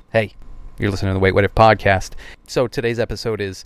Hey, you're listening to the Wait What If podcast. So today's episode is,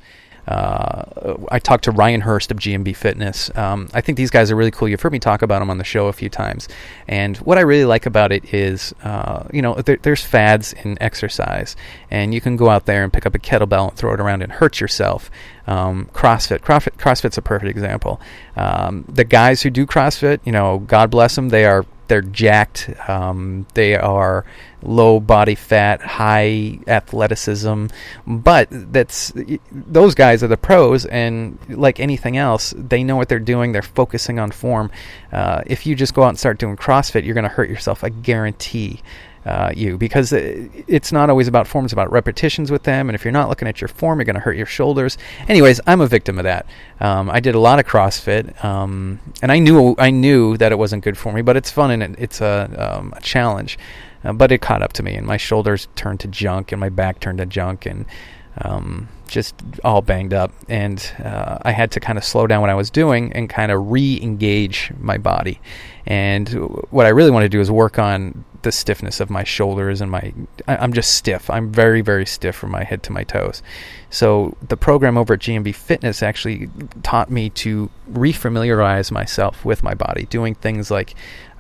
I talked to Ryan Hurst of GMB Fitness. I think these guys are really cool. You've heard me talk about them on the show a few times. And what I really like about it is, there's fads in exercise. And you can go out there and pick up a kettlebell and throw it around and hurt yourself. CrossFit's a perfect example. The guys who do CrossFit, God bless them, they're jacked. They are low body fat, high athleticism, but those guys are the pros, and like anything else, they know what they're doing. They're focusing on form. If you just go out and start doing CrossFit, you're going to hurt yourself. I guarantee because it's not always about form, it's about repetitions with them, and if you're not looking at your form, you're going to hurt your shoulders. Anyways, I'm a victim of that. I did a lot of CrossFit, and I knew that it wasn't good for me, but it's fun and it's a challenge. But it caught up to me, and my shoulders turned to junk, and my back turned to junk, and just all banged up. And I had to kind of slow down what I was doing and kind of re-engage my body. And what I really want to do is work on the stiffness of my shoulders, and I'm just stiff. I'm very, very stiff from my head to my toes. So the program over at GMB Fitness actually taught me to refamiliarize myself with my body, doing things like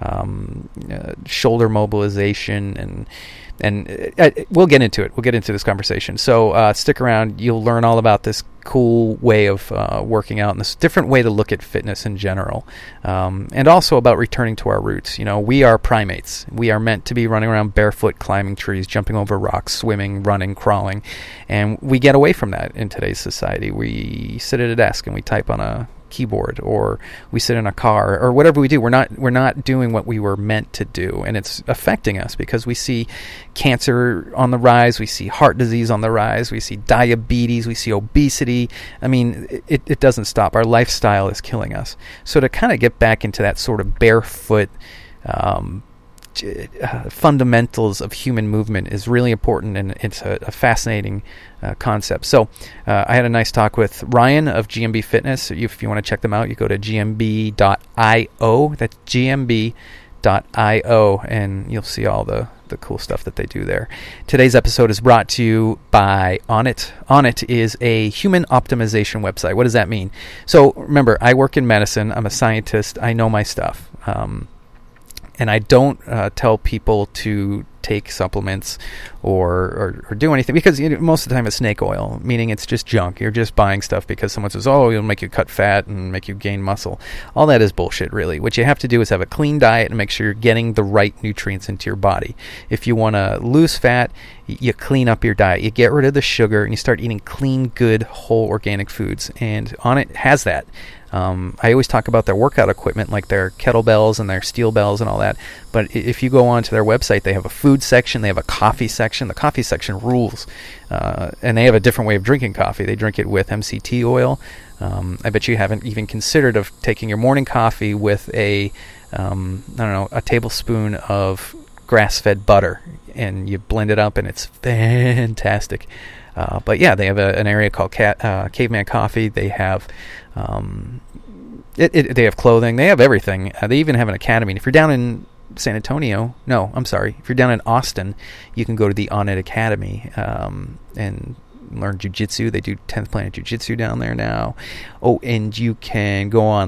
shoulder mobilization, and we'll get into it. We'll get into this conversation. So stick around. You'll learn all about this cool way of working out and this different way to look at fitness in general, and also about returning to our roots. We are primates. We are meant to be running around barefoot, climbing trees, jumping over rocks, swimming, running, crawling, and we get away from that in today's society. We sit at a desk and we type on a keyboard, or we sit in a car, or whatever we do. We're not doing what we were meant to do, and it's affecting us because we see cancer on the rise, we see heart disease on the rise, we see diabetes, we see obesity. I mean, it doesn't stop. Our lifestyle is killing us. So to kind of get back into that sort of barefoot fundamentals of human movement is really important, and it's a fascinating concept. So I had a nice talk with Ryan of GMB Fitness. If you want to check them out, you go to gmb.io. That's gmb.io, and you'll see all the cool stuff that they do there. Today's episode is brought to you by Onnit. Onnit is a human optimization website. What does that mean? So remember, I work in medicine. I'm a scientist. I know my stuff. And I don't tell people to take supplements or do anything, because most of the time it's snake oil, meaning it's just junk. You're just buying stuff because someone says, it'll make you cut fat and make you gain muscle. All that is bullshit, really. What you have to do is have a clean diet and make sure you're getting the right nutrients into your body. If you want to lose fat, you clean up your diet. You get rid of the sugar and you start eating clean, good, whole organic foods. And Onnit has that. I always talk about their workout equipment, like their kettlebells and their steel bells and all that. But if you go onto their website, they have a food section, they have a coffee section. The coffee section rules. And they have a different way of drinking coffee. They drink it with MCT oil. I bet you haven't even considered of taking your morning coffee with a tablespoon of grass-fed butter, and you blend it up, and it's fantastic. But yeah, they have an area called Caveman Coffee. They have they have clothing. They have everything. They even have an academy. And if you're down in if you're down in Austin, you can go to the Onnit Academy and learn jiu-jitsu. They do 10th Planet Jiu-Jitsu down there now. Oh, and you can go on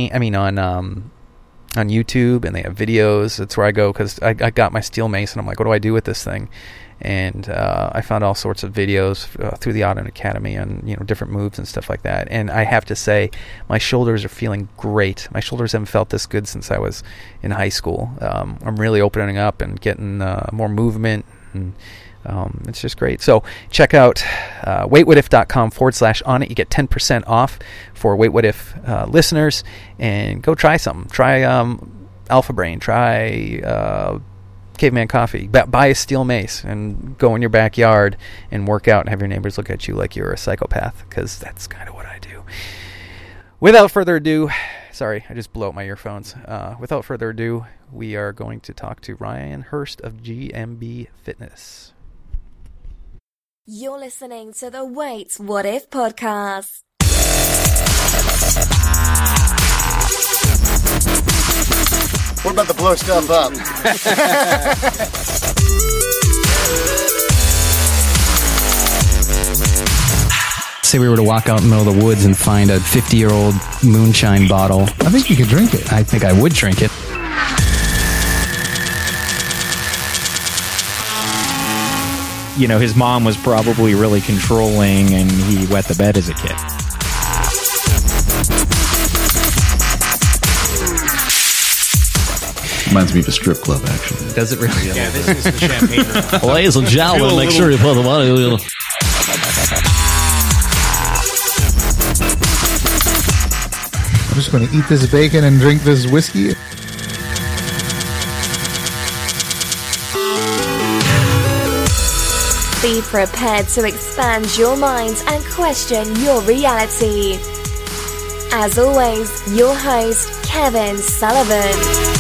YouTube, and they have videos. That's where I go, because I got my steel mace, and I'm like, what do I do with this thing? And I found all sorts of videos through the Onnit Academy on different moves and stuff like that. And I have to say, my shoulders are feeling great. My shoulders haven't felt this good since I was in high school. I'm really opening up and getting more movement, and it's just great. So check out waitwhatif.com/Onnit. You get 10% off for Wait What If listeners, and go try something. Try Alpha Brain. Try Caveman Coffee. Buy a steel mace and go in your backyard and work out and have your neighbors look at you like you're a psychopath, because that's kind of what I do. Without further ado, sorry, I just blew out my earphones. Without further ado, we are going to talk to Ryan Hurst of GMB Fitness. You're listening to the Wait What If podcast. We're about to blow stuff up. say we were to walk out in the middle of the woods and find a 50-year-old moonshine bottle. I think you could drink it. I think I would drink it. You know, his mom was probably really controlling and he wet the bed as a kid. Reminds me of a strip club, actually. Does it really? Yeah, this is the champagne room. Ladies and gentlemen, make sure you put the money. I'm just going to eat this bacon and drink this whiskey. Be prepared to expand your mind and question your reality. As always, your host, Kevin Sullivan.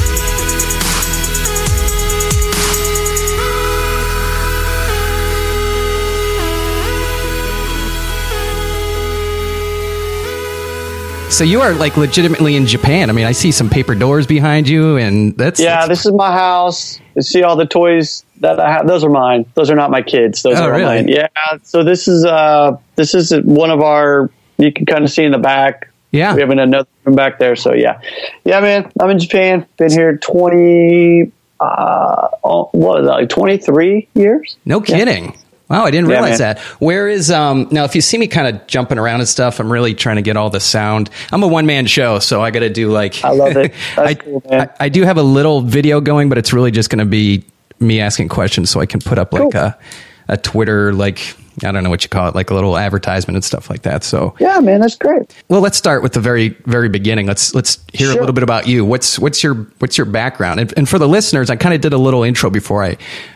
So you are like legitimately in Japan. I mean, I see some paper doors behind you, and that's This is my house. You see all the toys that I have. Those are mine. Those are not my kids. Those are really? mine. Yeah. So this is one of our. You can kind of see in the back. Yeah. We have another room back there. So yeah, man. I'm in Japan. Been here 23 years. No kidding. Yeah. Wow, I didn't realize that. Where is now? If you see me kind of jumping around and stuff, I'm really trying to get all the sound. I'm a one-man show, so I got to do like. I love it. That's cool, man. I do have a little video going, but it's really just going to be me asking questions, so I can put up like a Twitter, like I don't know what you call it, like a little advertisement and stuff like that. So yeah, man, that's great. Well, let's start with the very, very beginning. Let's hear a little bit about you. What's your background? And for the listeners, I kind of did a little intro before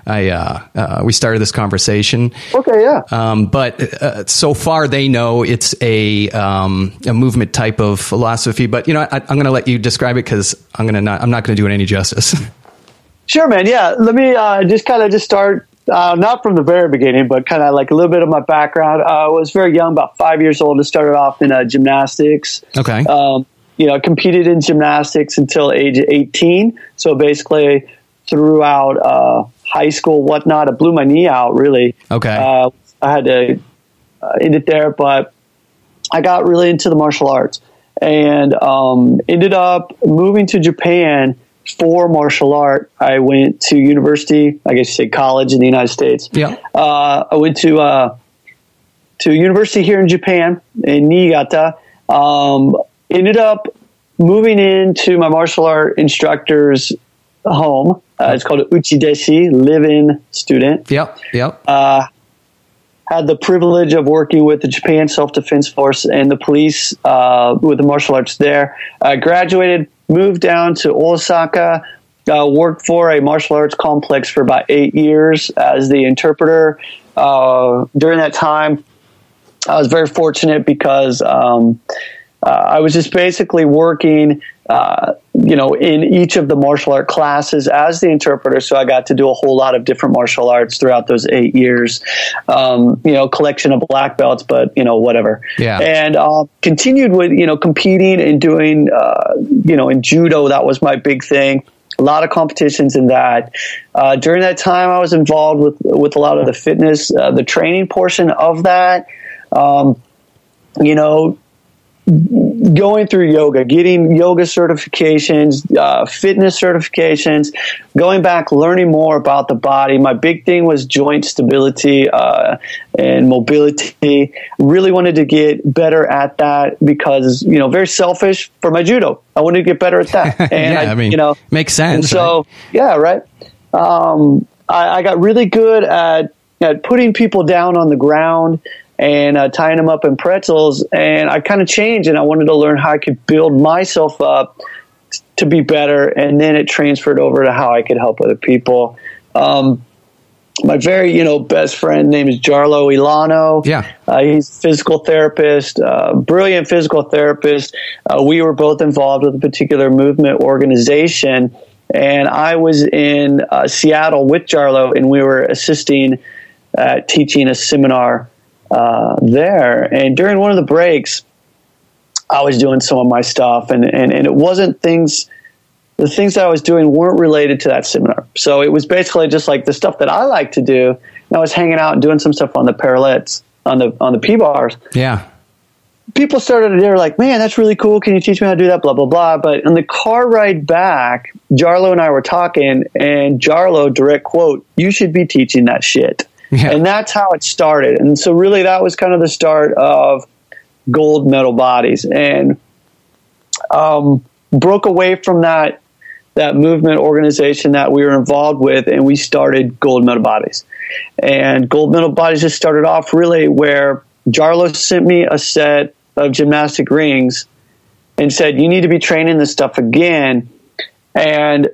we started this conversation. Okay, yeah. But so far they know it's a movement type of philosophy. But you know, I'm going to let you describe it because I'm not going to do it any justice. Sure, man. Yeah, let me just start. Not from the very beginning, but kind of like a little bit of my background. I was very young, about 5 years old, and started off in gymnastics. Okay. Competed in gymnastics until age 18. So basically throughout high school, whatnot, I blew my knee out, really. Okay. I had to end it there, but I got really into the martial arts and ended up moving to Japan for martial art. I went to university, I guess you say college in the United States. Yeah. I went to university here in Japan, in Niigata. Ended up moving into my martial art instructor's home. It's called Uchideshi, live-in student. Yep. Had the privilege of working with the Japan Self-Defense Force and the police with the martial arts there. Graduated, moved down to Osaka, worked for a martial arts complex for about 8 years as the interpreter. During that time, I was very fortunate because I was just basically working, in each of the martial art classes as the interpreter. So I got to do a whole lot of different martial arts throughout those 8 years. Collection of black belts, but whatever. Yeah. And continued with competing and doing in judo. That was my big thing. A lot of competitions in that. During that time, I was involved with a lot of the fitness, the training portion of that. Going through yoga, getting yoga certifications, fitness certifications, going back, learning more about the body. My big thing was joint stability and mobility. Really wanted to get better at that because, very selfish for my judo. I wanted to get better at that. And makes sense. So, right? I got really good at putting people down on the ground and tying them up in pretzels. And I kind of changed, and I wanted to learn how I could build myself up to be better. And then it transferred over to how I could help other people. My very, best friend name is Jarlo Ilano. Yeah. He's a physical therapist, brilliant physical therapist. We were both involved with a particular movement organization. And I was in Seattle with Jarlo, and we were assisting teaching a seminar there. And during one of the breaks, I was doing some of my stuff, and it wasn't the things that I was doing weren't related to that seminar. So it was basically just like the stuff that I like to do. And I was hanging out and doing some stuff on the parallettes, on the P-bars. Yeah. people they were like, man, that's really cool. Can you teach me how to do that? Blah, blah, blah. But on the car ride back, Jarlo and I were talking, and Jarlo, direct quote, "You should be teaching that shit." Yeah. And that's how it started. And so really that was kind of the start of Gold Medal Bodies, and broke away from that movement organization that we were involved with, and we started Gold Medal Bodies. And Gold Medal Bodies just started off really where Jarlo sent me a set of gymnastic rings and said, you need to be training this stuff again. And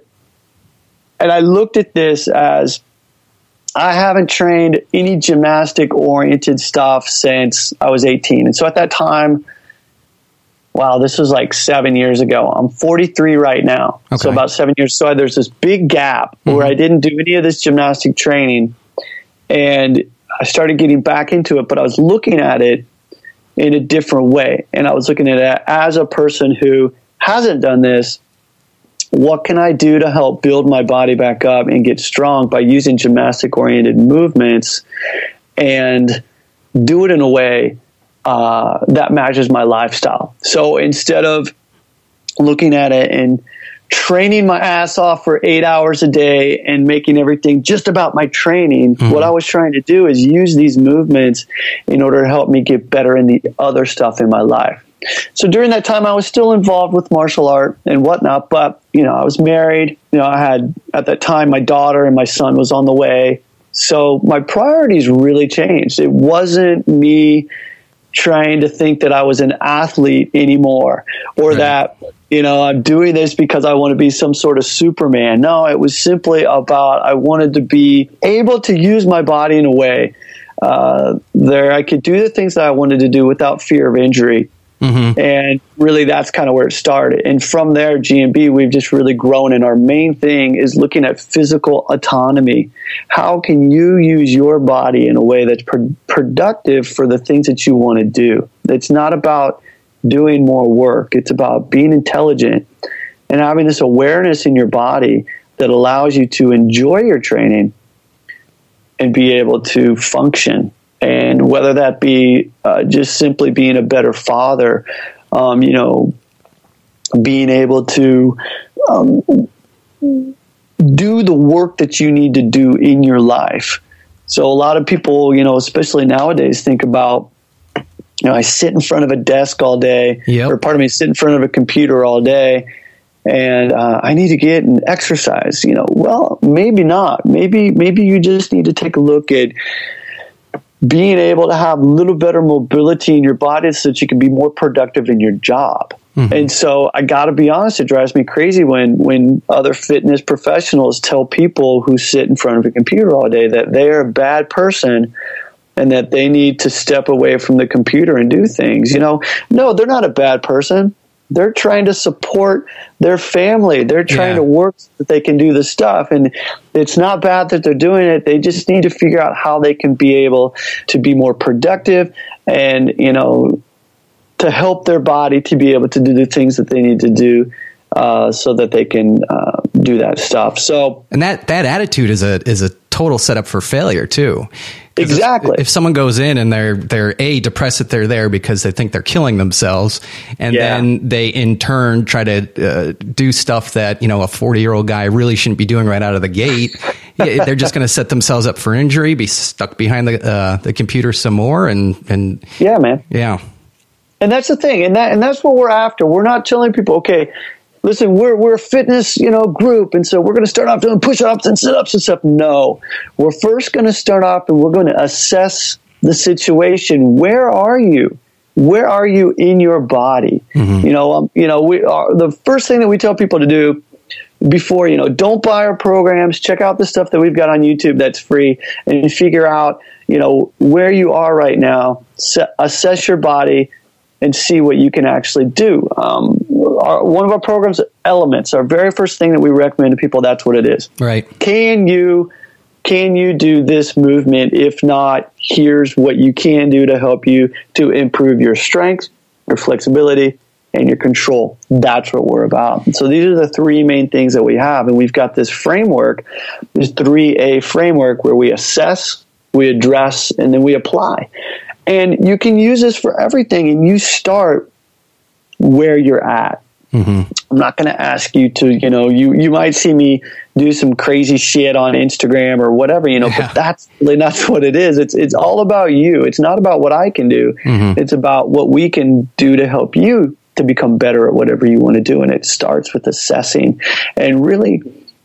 I looked at this as, I haven't trained any gymnastic oriented stuff since I was 18. And so at that time, wow, this was like 7 years ago. I'm 43 right now. Okay. So about 7 years. So there's this big gap where I didn't do any of this gymnastic training, and I started getting back into it, but I was looking at it in a different way. And I was looking at it as a person who hasn't done this. What can I do to help build my body back up and get strong by using gymnastic oriented movements and do it in a way that matches my lifestyle? So instead of looking at it and training my ass off for 8 hours a day and making everything just about my training, what I was trying to do is use these movements in order to help me get better in the other stuff in my life. So during that time, I was still involved with martial art and whatnot, but, I was married. I had, at that time, my daughter and my son was on the way. So my priorities really changed. It wasn't me trying to think that I was an athlete anymore, or that, I'm doing this because I want to be some sort of Superman. No, it was simply about, I wanted to be able to use my body in a way there I could do the things that I wanted to do without fear of injury. And really that's kind of where it started. And from there, GMB, we've just really grown. And our main thing is looking at physical autonomy. How can you use your body in a way that's productive for the things that you want to do? It's not about doing more work. It's about being intelligent and having this awareness in your body that allows you to enjoy your training and be able to function. And whether that be just simply being a better father, being able to do the work that you need to do in your life. So a lot of people, especially nowadays, think about, I sit in front of a desk all day, sit in front of a computer all day, and I need to get an exercise. Well, maybe not. Maybe you just need to take a look at being able to have a little better mobility in your body so that you can be more productive in your job. And so I got to be honest, it drives me crazy when other fitness professionals tell people who sit in front of a computer all day that they're a bad person and that they need to step away from the computer and do things. No, they're not a bad person. They're trying to support their family. They're trying to work so that they can do the stuff. And it's not bad that they're doing it. They just need to figure out how they can be able to be more productive and, to help their body to be able to do the things that they need to do so that they can do that stuff. So, and that attitude is a total setup for failure too. Exactly. If someone goes in and they're depressed that they're there because they think they're killing themselves, and then they in turn try to do stuff that a 40-year-old guy really shouldn't be doing right out of the gate, they're just going to set themselves up for injury, be stuck behind the computer some more, and yeah, man, yeah. And that's the thing, and that's what we're after. We're not telling people, okay, listen, we're a fitness, group, and so we're going to start off doing push-ups and sit-ups and stuff. No, we're first going to start off and we're going to assess the situation. Where are you? Where are you in your body? The first thing that we tell people to do before, don't buy our programs. Check out the stuff that we've got on YouTube that's free, and figure out, where you are right now. Assess your body and see what you can actually do. One of our programs, Elements, our very first thing that we recommend to people, that's what it is. Right. Can you do this movement? If not, here's what you can do to help you to improve your strength, your flexibility, and your control. That's what we're about. So these are the three main things that we have. And we've got this framework, this 3A framework, where we assess, we address, and then we apply. And you can use this for everything, and you start where you're at. I'm not going to ask you to, you might see me do some crazy shit on Instagram or whatever, but that's really not what it is. It's all about you. It's not about what I can do. It's about what we can do to help you to become better at whatever you want to do. And it starts with assessing and really,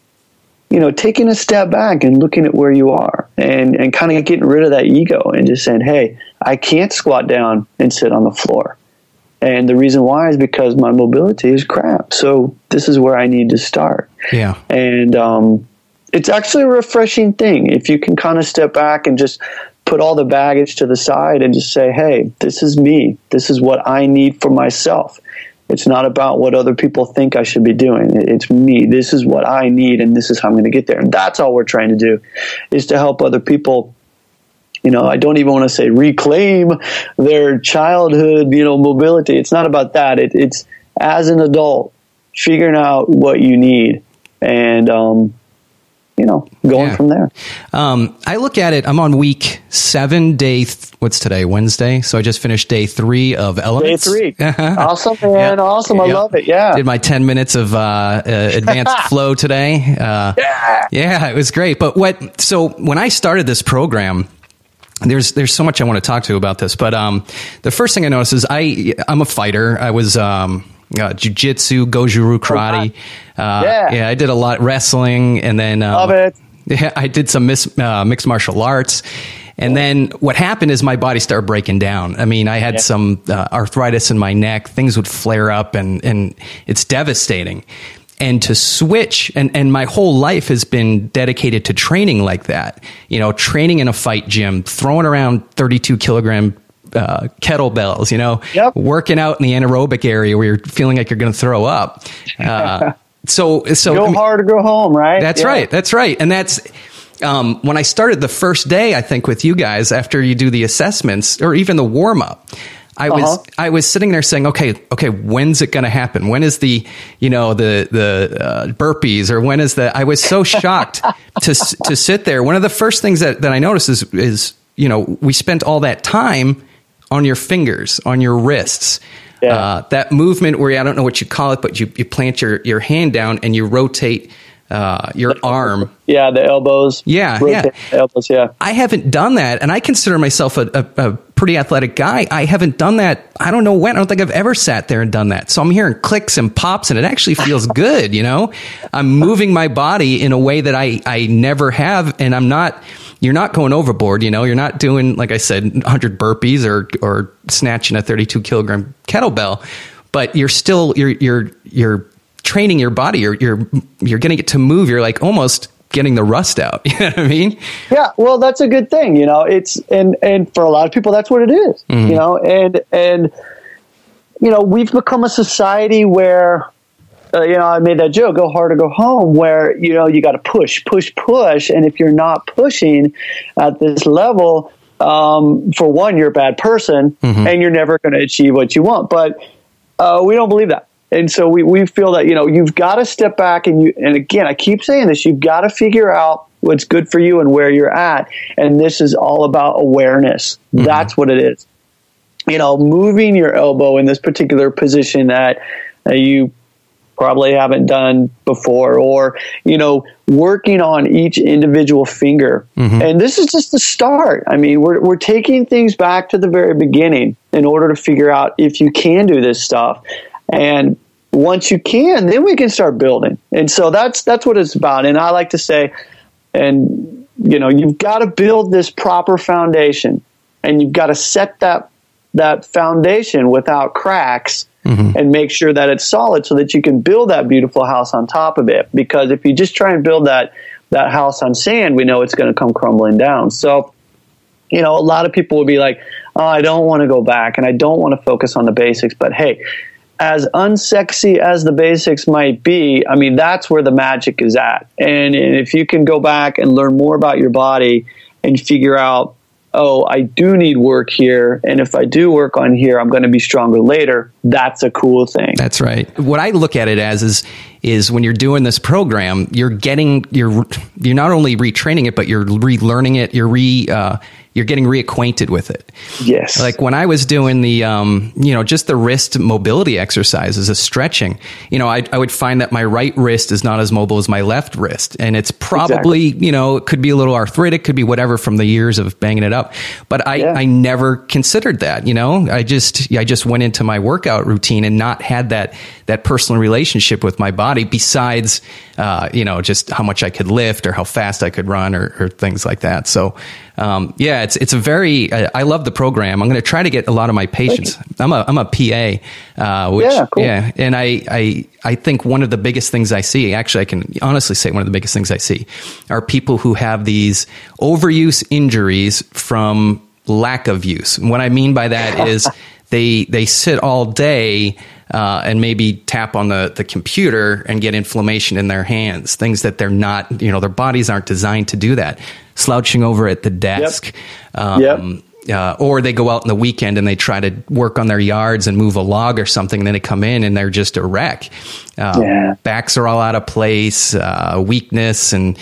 taking a step back and looking at where you are and kind of getting rid of that ego and just saying, hey, I can't squat down and sit on the floor. And the reason why is because my mobility is crap. So this is where I need to start. Yeah. And it's actually a refreshing thing if you can kind of step back and just put all the baggage to the side and just say, hey, this is me. This is what I need for myself. It's not about what other people think I should be doing. It's me. This is what I need, and this is how I'm going to get there. And that's all we're trying to do, is to help other people. I don't even want to say reclaim their childhood, mobility. It's not about that. It's as an adult, figuring out what you need and, going from there. I look at it, I'm on week 7, what's today? Wednesday. So I just finished day 3 of Elements. Day 3. Awesome, man. Yeah. Awesome. I love it. Yeah. Did my 10 minutes of advanced flow today. Yeah, it was great. But so when I started this program, there's so much I want to talk to about this, but the first thing I noticed is I'm a fighter. I was jiu-jitsu, Goju-Ryu karate. I did a lot wrestling, and then love it. Yeah, I did some mixed martial arts. And then what happened is my body started breaking down. I mean, I had some arthritis in my neck. Things would flare up, and it's devastating. And to switch, and my whole life has been dedicated to training like that. Training in a fight gym, throwing around 32 kilogram kettlebells, working out in the anaerobic area where you're feeling like you're going to throw up. So go hard or go home, right? That's right. That's right. And that's, when I started the first day, I think with you guys, after you do the assessments or even the warm up, I was sitting there saying, okay, when's it going to happen? When is the burpees, or when is I was so shocked to sit there. One of the first things that I noticed is, we spent all that time on your fingers, on your wrists. Yeah. That movement where I don't know what you call it, but you plant your hand down and you rotate your arm. Yeah, the elbows. Yeah. The elbows, yeah. I haven't done that, and I consider myself a pretty athletic guy. I haven't done that. I don't know when. I don't think I've ever sat there and done that. So I'm hearing clicks and pops, and it actually feels good, I'm moving my body in a way that I never have, and you're not going overboard, you're not doing, like I said, 100 burpees or snatching a 32 kilogram kettlebell, but you're still, you're training your body. You're getting it to move. You're like almost getting the rust out. You know what I mean? Yeah. Well, that's a good thing. It's, and for a lot of people, that's what it is, and we've become a society where, I made that joke, go hard or go home, where, you got to push. And if you're not pushing at this level, for one, you're a bad person and you're never going to achieve what you want. But we don't believe that. And so we feel that, you've got to step back and again, I keep saying this, you've got to figure out what's good for you and where you're at. And this is all about awareness. That's what it is. Moving your elbow in this particular position that you probably haven't done before, or, working on each individual finger. And this is just the start. I mean, we're taking things back to the very beginning in order to figure out if you can do this stuff. And once you can, then we can start building. And so that's what it's about. And I like to say, and you've got to build this proper foundation, and you've got to set that foundation without cracks and make sure that it's solid so that you can build that beautiful house on top of it. Because if you just try and build that house on sand, we know it's going to come crumbling down. So, a lot of people will be like, oh, I don't want to go back and I don't want to focus on the basics. But hey, as unsexy as the basics might be, I mean, that's where the magic is at. And if you can go back and learn more about your body and figure out, oh, I do need work here, and if I do work on here, I'm going to be stronger later, that's a cool thing. That's right. What I look at it as is when you're doing this program, you're not only retraining it, but you're relearning it, you're you're getting reacquainted with it. Yes. Like when I was doing the, just the wrist mobility exercises, the stretching, I would find that my right wrist is not as mobile as my left wrist. And it's probably, it could be a little arthritic, could be whatever from the years of banging it up. But I never considered that, I just went into my workout routine and not had that personal relationship with my body besides, just how much I could lift or how fast I could run or things like that. So, it's a very, I love the program. I'm going to try to get a lot of my patients. I'm a PA, cool. And I think one of the biggest things I see, actually, I can honestly say one of the biggest things I see are people who have these overuse injuries from lack of use. And what I mean by that is they sit all day, and maybe tap on the computer and get inflammation in their hands, things that they're not, their bodies aren't designed to do that. Slouching over at the desk. Or they go out in the weekend and they try to work on their yards and move a log or something. And then they come in and they're just a wreck. Backs are all out of place, weakness. And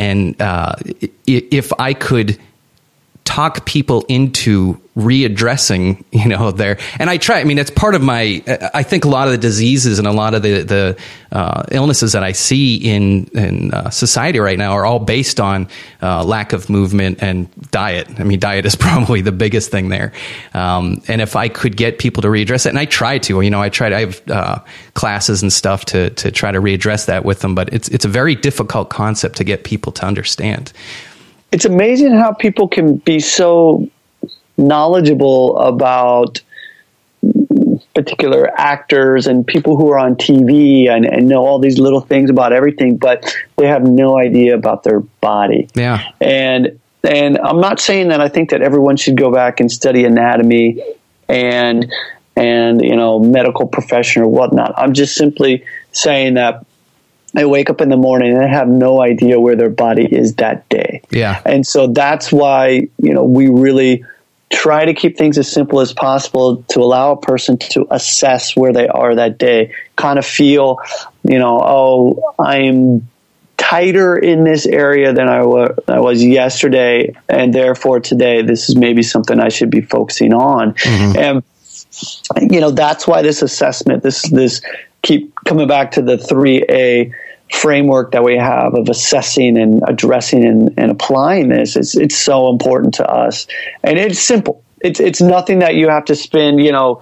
if I could talk people into readdressing, and I try, it's part of I think a lot of the diseases and a lot of the illnesses that I see in society right now are all based on lack of movement and diet. Diet is probably the biggest thing there. And if I could get people to readdress it, and I try to, I have classes and stuff to try to readdress that with them, but it's a very difficult concept to get people to understand. It's amazing how people can be so knowledgeable about particular actors and people who are on TV and know all these little things about everything, but they have no idea about their body. Yeah. And I'm not saying that I think that everyone should go back and study anatomy and medical profession or whatnot. I'm just simply saying that they wake up in the morning and they have no idea where their body is that day. Yeah. And so that's why, we really try to keep things as simple as possible to allow a person to assess where they are that day, kind of feel, I'm tighter in this area than I was yesterday. And therefore today, this is maybe something I should be focusing on. Mm-hmm. And, that's why this assessment, this keep coming back to the 3A framework that we have of assessing and addressing and applying this. It's so important to us, and it's simple. It's nothing that you have to spend, a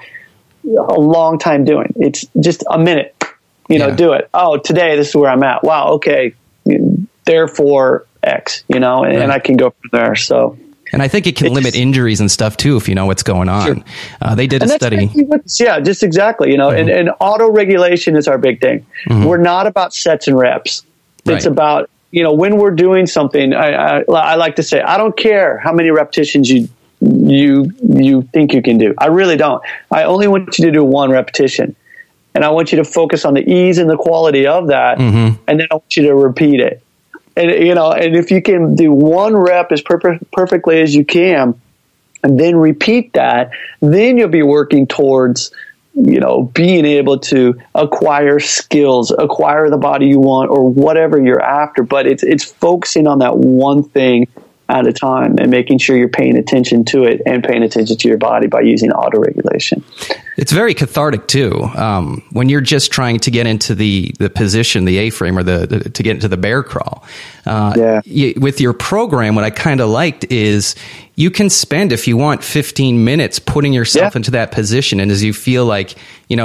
long time doing. It's just a minute, do it. Oh, today, this is where I'm at. Wow. Okay. Therefore X, and I can go from there. So. And I think it can limit injuries and stuff too, if you know what's going on. Sure. They did a study. Just exactly. Mm-hmm. and auto-regulation is our big thing. Mm-hmm. We're not about sets and reps. It's about, when we're doing something, I like to say, I don't care how many repetitions you think you can do. I really don't. I only want you to do one repetition. And I want you to focus on the ease and the quality of that. Mm-hmm. And then I want you to repeat it. And, and if you can do one rep as perfectly as you can, and then repeat that, then you'll be working towards, being able to acquire skills, acquire the body you want, or whatever you're after. But it's focusing on that one thing at a time and making sure you're paying attention to it and paying attention to your body by using autoregulation. It's very cathartic too. When you're just trying to get into the position, the A-frame, or to get into the bear crawl. With your program, what I kind of liked is you can spend, if you want, 15 minutes putting yourself into that position. And as you feel like,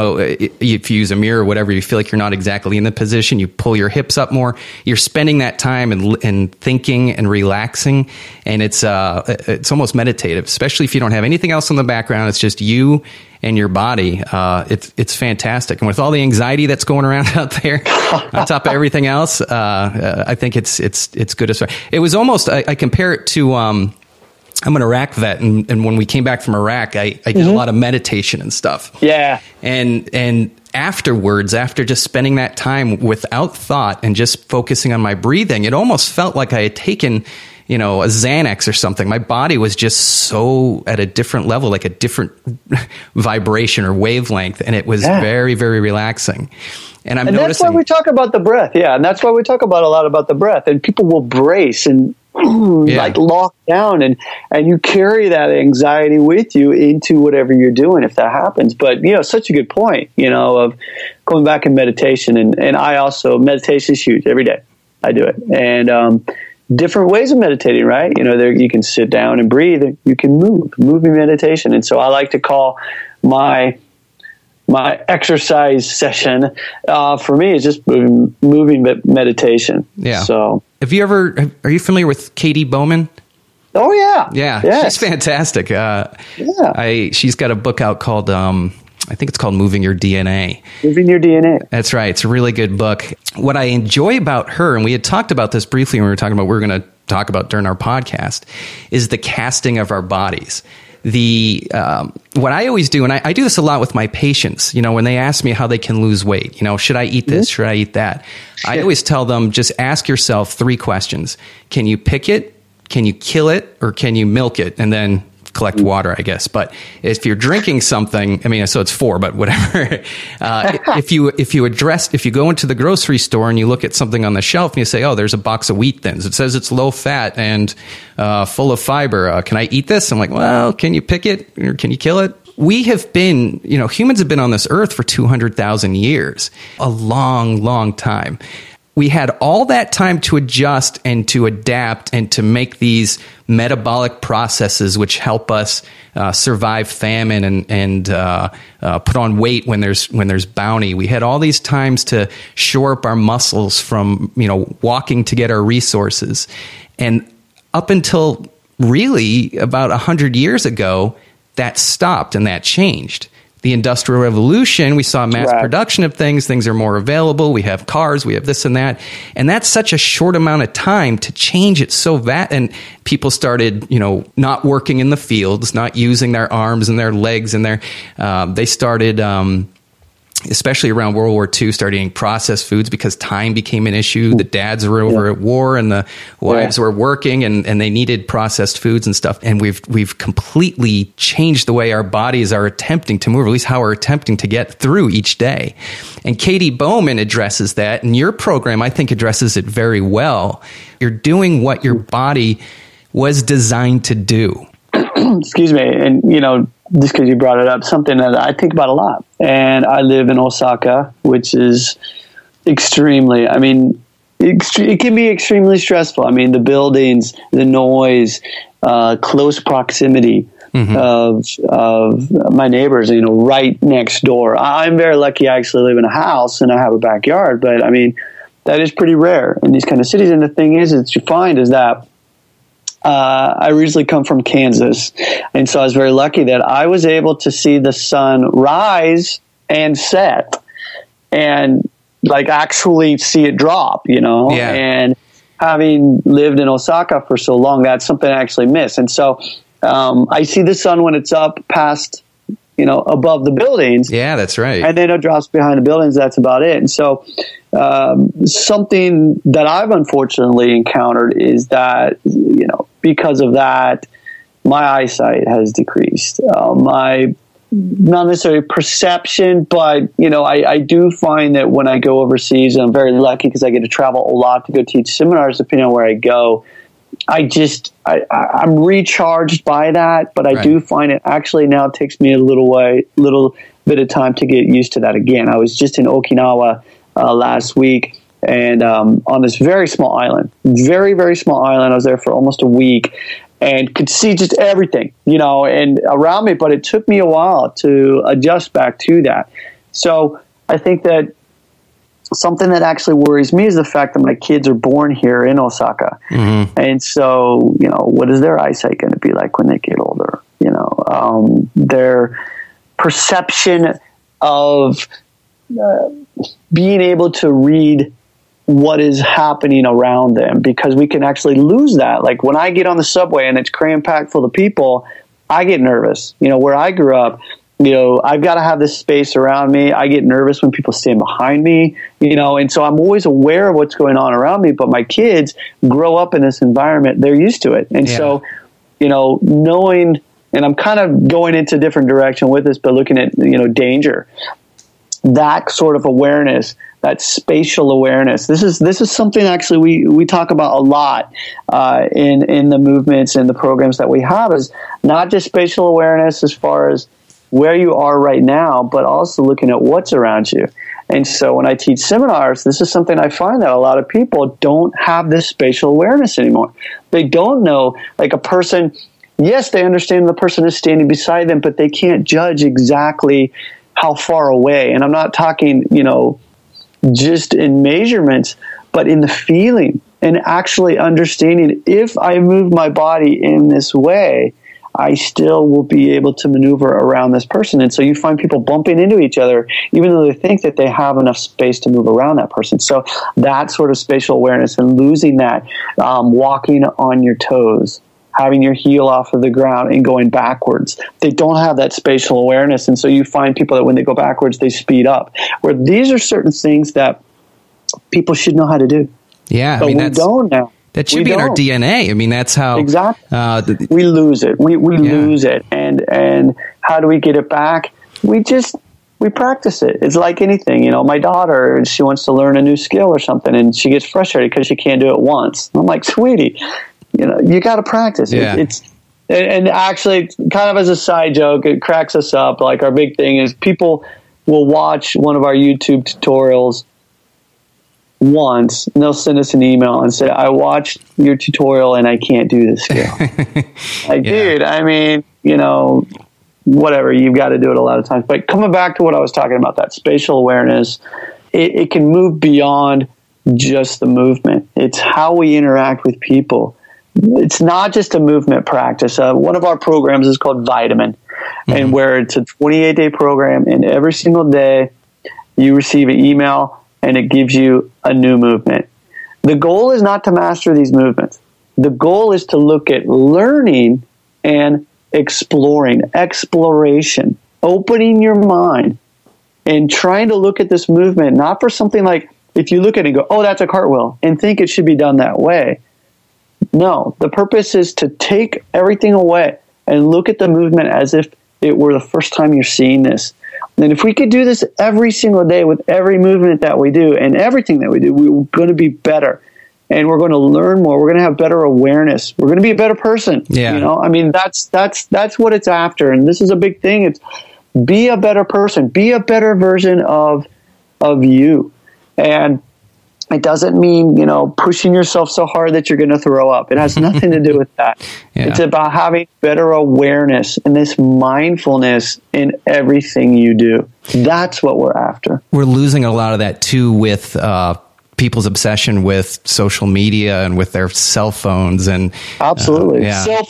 if you use a mirror or whatever, you feel like you're not exactly in the position, you pull your hips up more. You're spending that time and thinking and relaxing. And it's almost meditative, especially if you don't have anything else in the background. It's just you and your body. It's fantastic. And with all the anxiety that's going around out there, on top of everything else, I think it's good as well. It was almost, I compare it to, I'm an Iraq vet, and when we came back from Iraq, I did a lot of meditation and stuff. Yeah. And afterwards, after just spending that time without thought and just focusing on my breathing, it almost felt like I had taken, a Xanax or something. My body was just so at a different level, like a different vibration or wavelength, and it was very, very relaxing. And that's why we talk about the breath. Yeah. And that's why we talk about a lot about the breath. And people will brace and like locked down, and you carry that anxiety with you into whatever you're doing if that happens. But such a good point, of going back in meditation, and I also, meditation is huge. Every day I do it, and different ways of meditating, right? There you can sit down and breathe, you can moving meditation. And so I like to call my exercise session for me is just moving meditation. Yeah. So are you familiar with Katie Bowman? Oh yeah. Yeah. Yes. She's fantastic. She's got a book out called, I think it's called Moving Your DNA. Moving Your DNA. That's right. It's a really good book. What I enjoy about her, and we had talked about this briefly when we were talking about what we're going to talk about during our podcast, is the casting of our bodies. What I always do, and I do this a lot with my patients, when they ask me how they can lose weight, should I eat this? Should I eat that? I always tell them, just ask yourself 3 questions. Can you pick it? Can you kill it? Or can you milk it? And then collect water, I guess. But if you're drinking something, so it's 4, but whatever. If you go into the grocery store and you look at something on the shelf and you say, oh, there's a box of wheat thins. It says it's low fat and full of fiber. Can I eat this? I'm like, well, can you pick it or can you kill it? We have been, humans have been on this earth for 200,000 years, a long, long time. We had all that time to adjust and to adapt and to make these metabolic processes which help us survive famine and put on weight when there's bounty. We had all these times to shore up our muscles from walking to get our resources, and up until really about 100 years ago, that stopped and that changed. The Industrial Revolution, we saw mass production of things. Things are more available. We have cars. We have this and that. And that's such a short amount of time to change it so and people started, not working in the fields, not using their arms and their legs and they started, especially around World War II, started eating processed foods because time became an issue. The dads were over at war and the wives were working and they needed processed foods and stuff. And we've completely changed the way our bodies are attempting to move, at least how we're attempting to get through each day. And Katie Bowman addresses that. And your program, I think, addresses it very well. You're doing what your body was designed to do. Excuse me. And, just because you brought it up, something that I think about a lot. And I live in Osaka, which is extremely, it can be extremely stressful. The buildings, the noise, close proximity of my neighbors, right next door. I'm very lucky I actually live in a house and I have a backyard, but that is pretty rare in these kind of cities. And the thing is that you find is that I originally come from Kansas, and so I was very lucky that I was able to see the sun rise and set and actually see it drop, and having lived in Osaka for so long, that's something I actually miss. And so I see the sun when it's up past, above the buildings. Yeah, that's right. And then it drops behind the buildings. That's about it. And so something that I've unfortunately encountered is that, because of that, my eyesight has decreased. My not necessarily perception, but I do find that when I go overseas, and I'm very lucky because I get to travel a lot to go teach seminars, depending on where I go. I'm recharged by that, but I do find it actually now takes me a little bit of time to get used to that again. I was just in Okinawa last week, and on this very small island, very, very small island. I was there for almost a week and could see just everything, and around me, but it took me a while to adjust back to that. So I think that something that actually worries me is the fact that my kids are born here in Osaka. Mm-hmm. And so, what is their eyesight going to be like when they get older? Their perception of being able to read what is happening around them, because we can actually lose that. Like when I get on the subway and it's cram-packed full of people, I get nervous. Where I grew up, I've got to have this space around me. I get nervous when people stand behind me, and so I'm always aware of what's going on around me. But my kids grow up in this environment. They're used to it. And so, knowing, and I'm kind of going into a different direction with this, but looking at, danger. that sort of awareness, that spatial awareness. This is something actually we talk about a lot in the movements and the programs that we have, is not just spatial awareness as far as where you are right now, but also looking at what's around you. And so when I teach seminars, this is something I find that a lot of people don't have this spatial awareness anymore. They don't know, like a person, yes, they understand the person is standing beside them, but they can't judge exactly how far away. And I'm not talking, just in measurements, but in the feeling and actually understanding, if I move my body in this way, I still will be able to maneuver around this person. And so you find people bumping into each other, even though they think that they have enough space to move around that person. So that sort of spatial awareness and losing that, walking on your toes, having your heel off of the ground and going backwards. They don't have that spatial awareness. And so you find people that when they go backwards, they speed up. Where these are certain things that people should know how to do. Yeah. But we don't now. That should be in our DNA. I mean, that's how exactly we lose it. We lose it, and how do we get it back? We practice it. It's like anything. My daughter, she wants to learn a new skill or something, and she gets frustrated because she can't do it once. I'm like, sweetie, you got to practice. Yeah. And actually, kind of as a side joke, it cracks us up. Like, our big thing is people will watch one of our YouTube tutorials once, and they'll send us an email and say, I watched your tutorial and I can't do this skill. Dude, I mean, whatever, you've got to do it a lot of times. But coming back to what I was talking about, that spatial awareness, it can move beyond just the movement. It's how we interact with people. It's not just a movement practice. One of our programs is called Vitamin, and where it's a 28-day program, and every single day you receive an email and it gives you a new movement. The goal is not to master these movements. The goal is to look at learning and exploration, opening your mind and trying to look at this movement, not for something like, if you look at it and go, oh, that's a cartwheel, and think it should be done that way. No, the purpose is to take everything away and look at the movement as if it were the first time you're seeing this. And if we could do this every single day with every movement that we do and everything that we do, we're going to be better. And we're going to learn more. We're going to have better awareness. We're going to be a better person. Yeah. I mean, that's what it's after. And this is a big thing. It's be a better person. Be a better version of you. And it doesn't mean, pushing yourself so hard that you're going to throw up. It has nothing to do with that. Yeah. It's about having better awareness and this mindfulness in everything you do. That's what we're after. We're losing a lot of that too with people's obsession with social media and with their cell phones and absolutely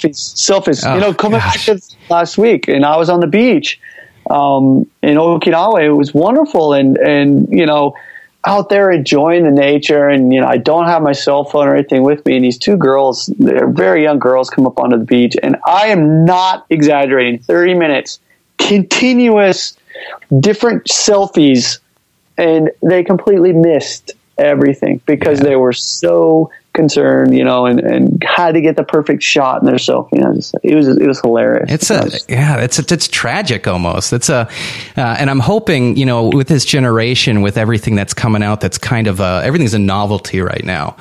selfies. Coming back to last week, and I was on the beach in Okinawa. It was wonderful, and out there enjoying the nature, and I don't have my cell phone or anything with me, and these two girls, they're very young girls, come up onto the beach, and I am not exaggerating, 30 minutes continuous different selfies, and they completely missed everything because they were so concerned, and had to get the perfect shot in their selfie. It was hilarious. It's tragic almost. And I'm hoping, with this generation, with everything that's coming out, that's kind of everything's a novelty right now.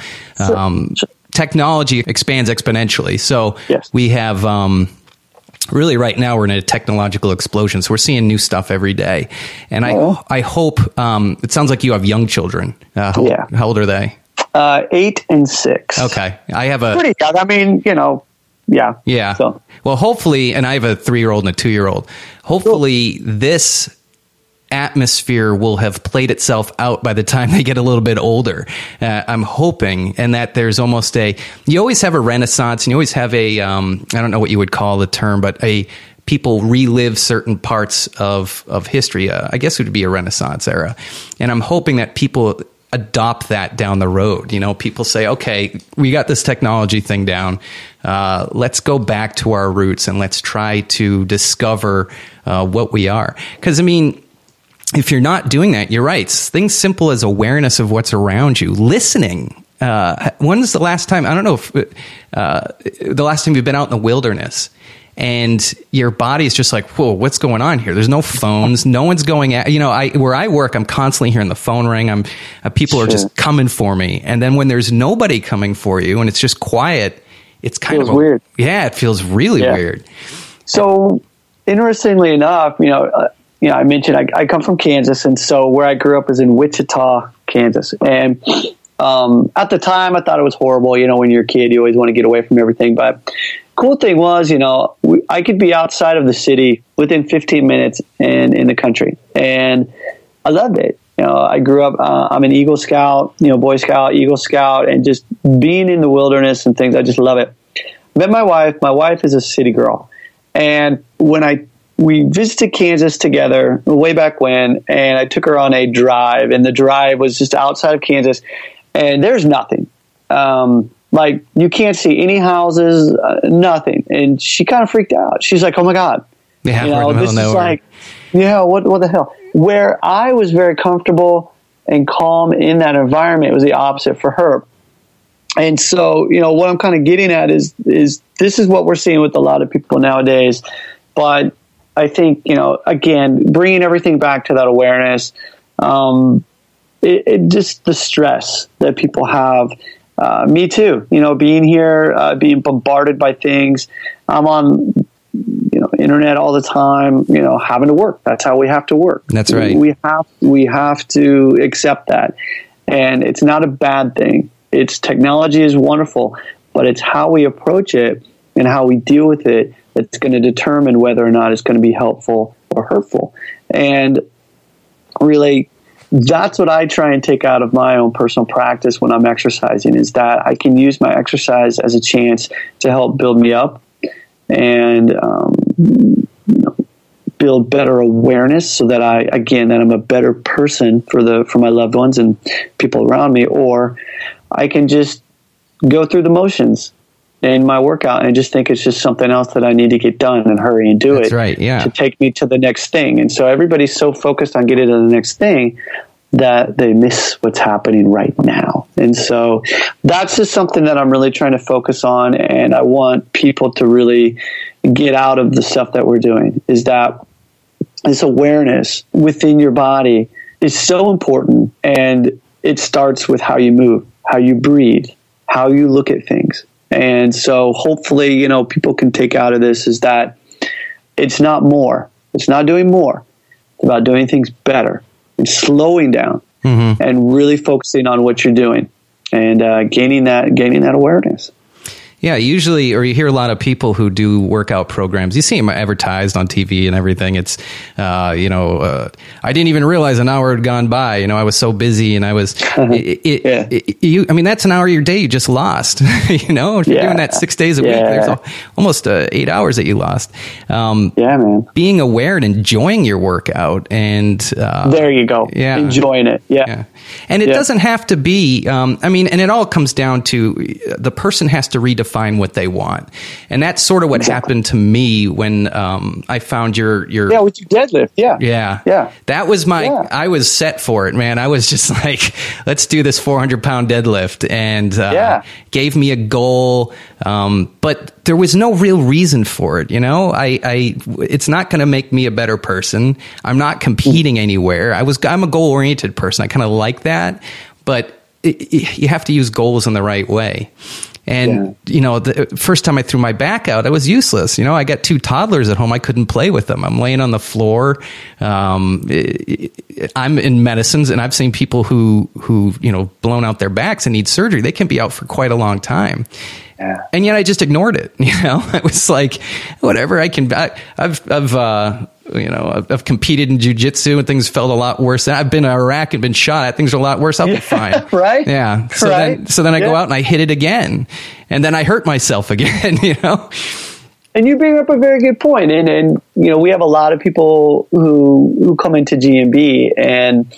Technology expands exponentially. So we have, really right now we're in a technological explosion. So we're seeing new stuff every day. And I hope, it sounds like you have young children. How old are they? 8 and 6. Okay. I have a pretty young. I mean, Yeah. So. Well, hopefully, and I have a 3-year-old and a 2-year-old. Hopefully this atmosphere will have played itself out by the time they get a little bit older. I'm hoping, and that there's almost you always have a renaissance, and you always have I don't know what you would call the term, but people relive certain parts of history. I guess it would be a Renaissance era. And I'm hoping that people adopt that down the road. People say, okay, we got this technology thing down. Let's go back to our roots and let's try to discover what we are. Because, if you're not doing that, you're right. Things simple as awareness of what's around you, listening. When's the last time? I don't know if the last time you've been out in the wilderness and your body's just like, whoa, what's going on here? There's no phones. No one's going at, where I work, I'm constantly hearing the phone ring. People are just coming for me. And then when there's nobody coming for you and it's just quiet, it's kind of weird. Yeah, it feels really weird. So interestingly enough, I mentioned I come from Kansas, and so where I grew up was in Wichita, Kansas. And at the time, I thought it was horrible. When you're a kid, you always want to get away from everything. But cool thing was, I could be outside of the city within 15 minutes and in the country. And I loved it. I grew up, I'm an Eagle Scout, Boy Scout, Eagle Scout, and just being in the wilderness and things, I just love it. Met my wife is a city girl. And when we visited Kansas together way back when, and I took her on a drive, and the drive was just outside of Kansas, and there's nothing. Like, you can't see any houses, nothing. And she kind of freaked out. She's like, oh my God. Yeah, this is like, what the hell? Where I was very comfortable and calm in that environment was the opposite for her. And so, what I'm kind of getting at is this is what we're seeing with a lot of people nowadays. But I think, again, bringing everything back to that awareness, it just the stress that people have. Me too, being here, being bombarded by things. I'm on, internet all the time, having to work. That's how we have to work. That's right. We have to accept that. And it's not a bad thing. Technology is wonderful, but it's how we approach it and how we deal with it that's going to determine whether or not it's going to be helpful or hurtful. And really, that's what I try and take out of my own personal practice when I'm exercising, is that I can use my exercise as a chance to help build me up and build better awareness, so that I'm a better person for my loved ones and people around me. Or I can just go through the motions in my workout and just think it's just something else that I need to get done and hurry and do That's right, yeah. to take me to the next thing. And so everybody's so focused on getting to the next thing that they miss what's happening right now. And so that's just something that I'm really trying to focus on. And I want people to really get out of the stuff that we're doing, is that this awareness within your body is so important. And it starts with how you move, how you breathe, how you look at things. And so hopefully, people can take out of this is that it's not more. It's not doing more. It's about doing things better and slowing down and really focusing on what you're doing and gaining that awareness. Yeah, usually, or you hear a lot of people who do workout programs. You see them advertised on TV and everything. It's, I didn't even realize an hour had gone by. I was so busy, and I was. That's an hour of your day you just lost. If you're doing that 6 days a week, there's almost 8 hours that you lost. Man. Being aware and enjoying your workout, and there you go. Yeah, enjoying it. Yeah. And it doesn't have to be. And it all comes down to the person has to redefine what they want, and that's sort of what happened to me when I found your with your deadlift. Yeah. That was I was set for it, man. I was just like, let's do this 400-pound deadlift, and gave me a goal, but there was no real reason for it. It's not going to make me a better person. I'm not competing anywhere. I'm a goal-oriented person. I kind of like that, but you have to use goals in the right way. And, the first time I threw my back out, I was useless. I got 2 toddlers at home. I couldn't play with them. I'm laying on the floor. I'm in medicines, and I've seen people who blown out their backs and need surgery. They can be out for quite a long time. Yeah. And yet I just ignored it. I was like, whatever, I've competed in jiu-jitsu and things felt a lot worse. I've been to Iraq and been shot at. Things are a lot worse. I'll be fine. Right. Yeah. So then I go out and I hit it again, and then I hurt myself again, And you bring up a very good point. And we have a lot of people who come into GMB, and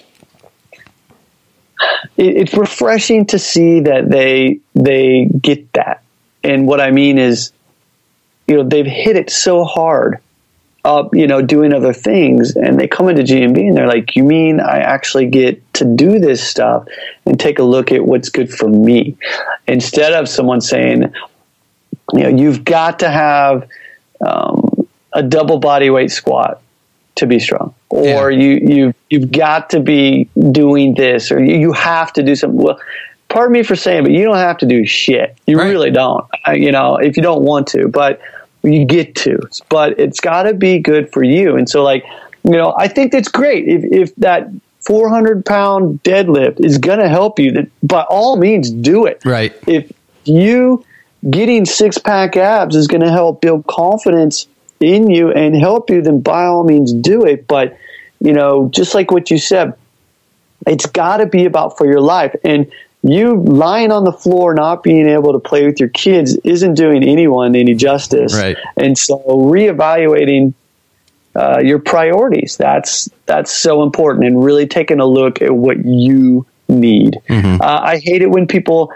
it's refreshing to see that they get that. And what I mean is, they've hit it so hard up, doing other things, and they come into GMB and they're like, you mean I actually get to do this stuff and take a look at what's good for me, instead of someone saying, you've got to have a double body weight squat to be strong, or you've got to be doing this, or you have to do something. Well, pardon me for saying, but you don't have to do shit. You really don't, if you don't want to, but you get to, but it's got to be good for you. And so I think that's great. If that 400-pound deadlift is going to help you, then by all means do it. Right. If you getting 6-pack abs is going to help build confidence in you and help you, then by all means do it. But, just like what you said, it's got to be about for your life. And you lying on the floor, not being able to play with your kids isn't doing anyone any justice. Right. And so reevaluating your priorities, that's so important, and really taking a look at what you need. Mm-hmm. I hate it when people,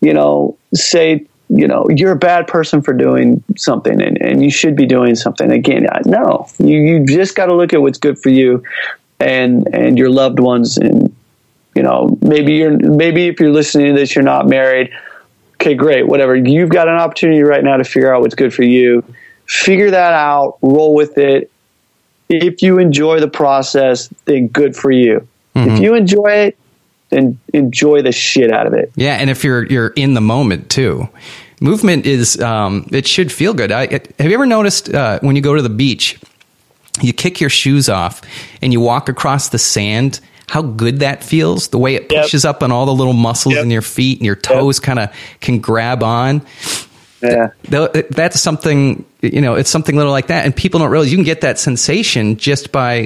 say, you're a bad person for doing something and you should be doing something. Again, no, you just got to look at what's good for you and your loved ones. And, maybe if you're listening to this, you're not married. Okay, great. Whatever. You've got an opportunity right now to figure out what's good for you. Figure that out, roll with it. If you enjoy the process, then good for you. Mm-hmm. If you enjoy it, then enjoy the shit out of it. Yeah, and if you're in the moment too. Movement is it should feel good. Have you ever noticed when you go to the beach, you kick your shoes off and you walk across the sand, how good that feels? The way it pushes up on all the little muscles in your feet, and your toes kind of can grab on. Yeah, that's something, it's something little like that. And people don't realize you can get that sensation just by,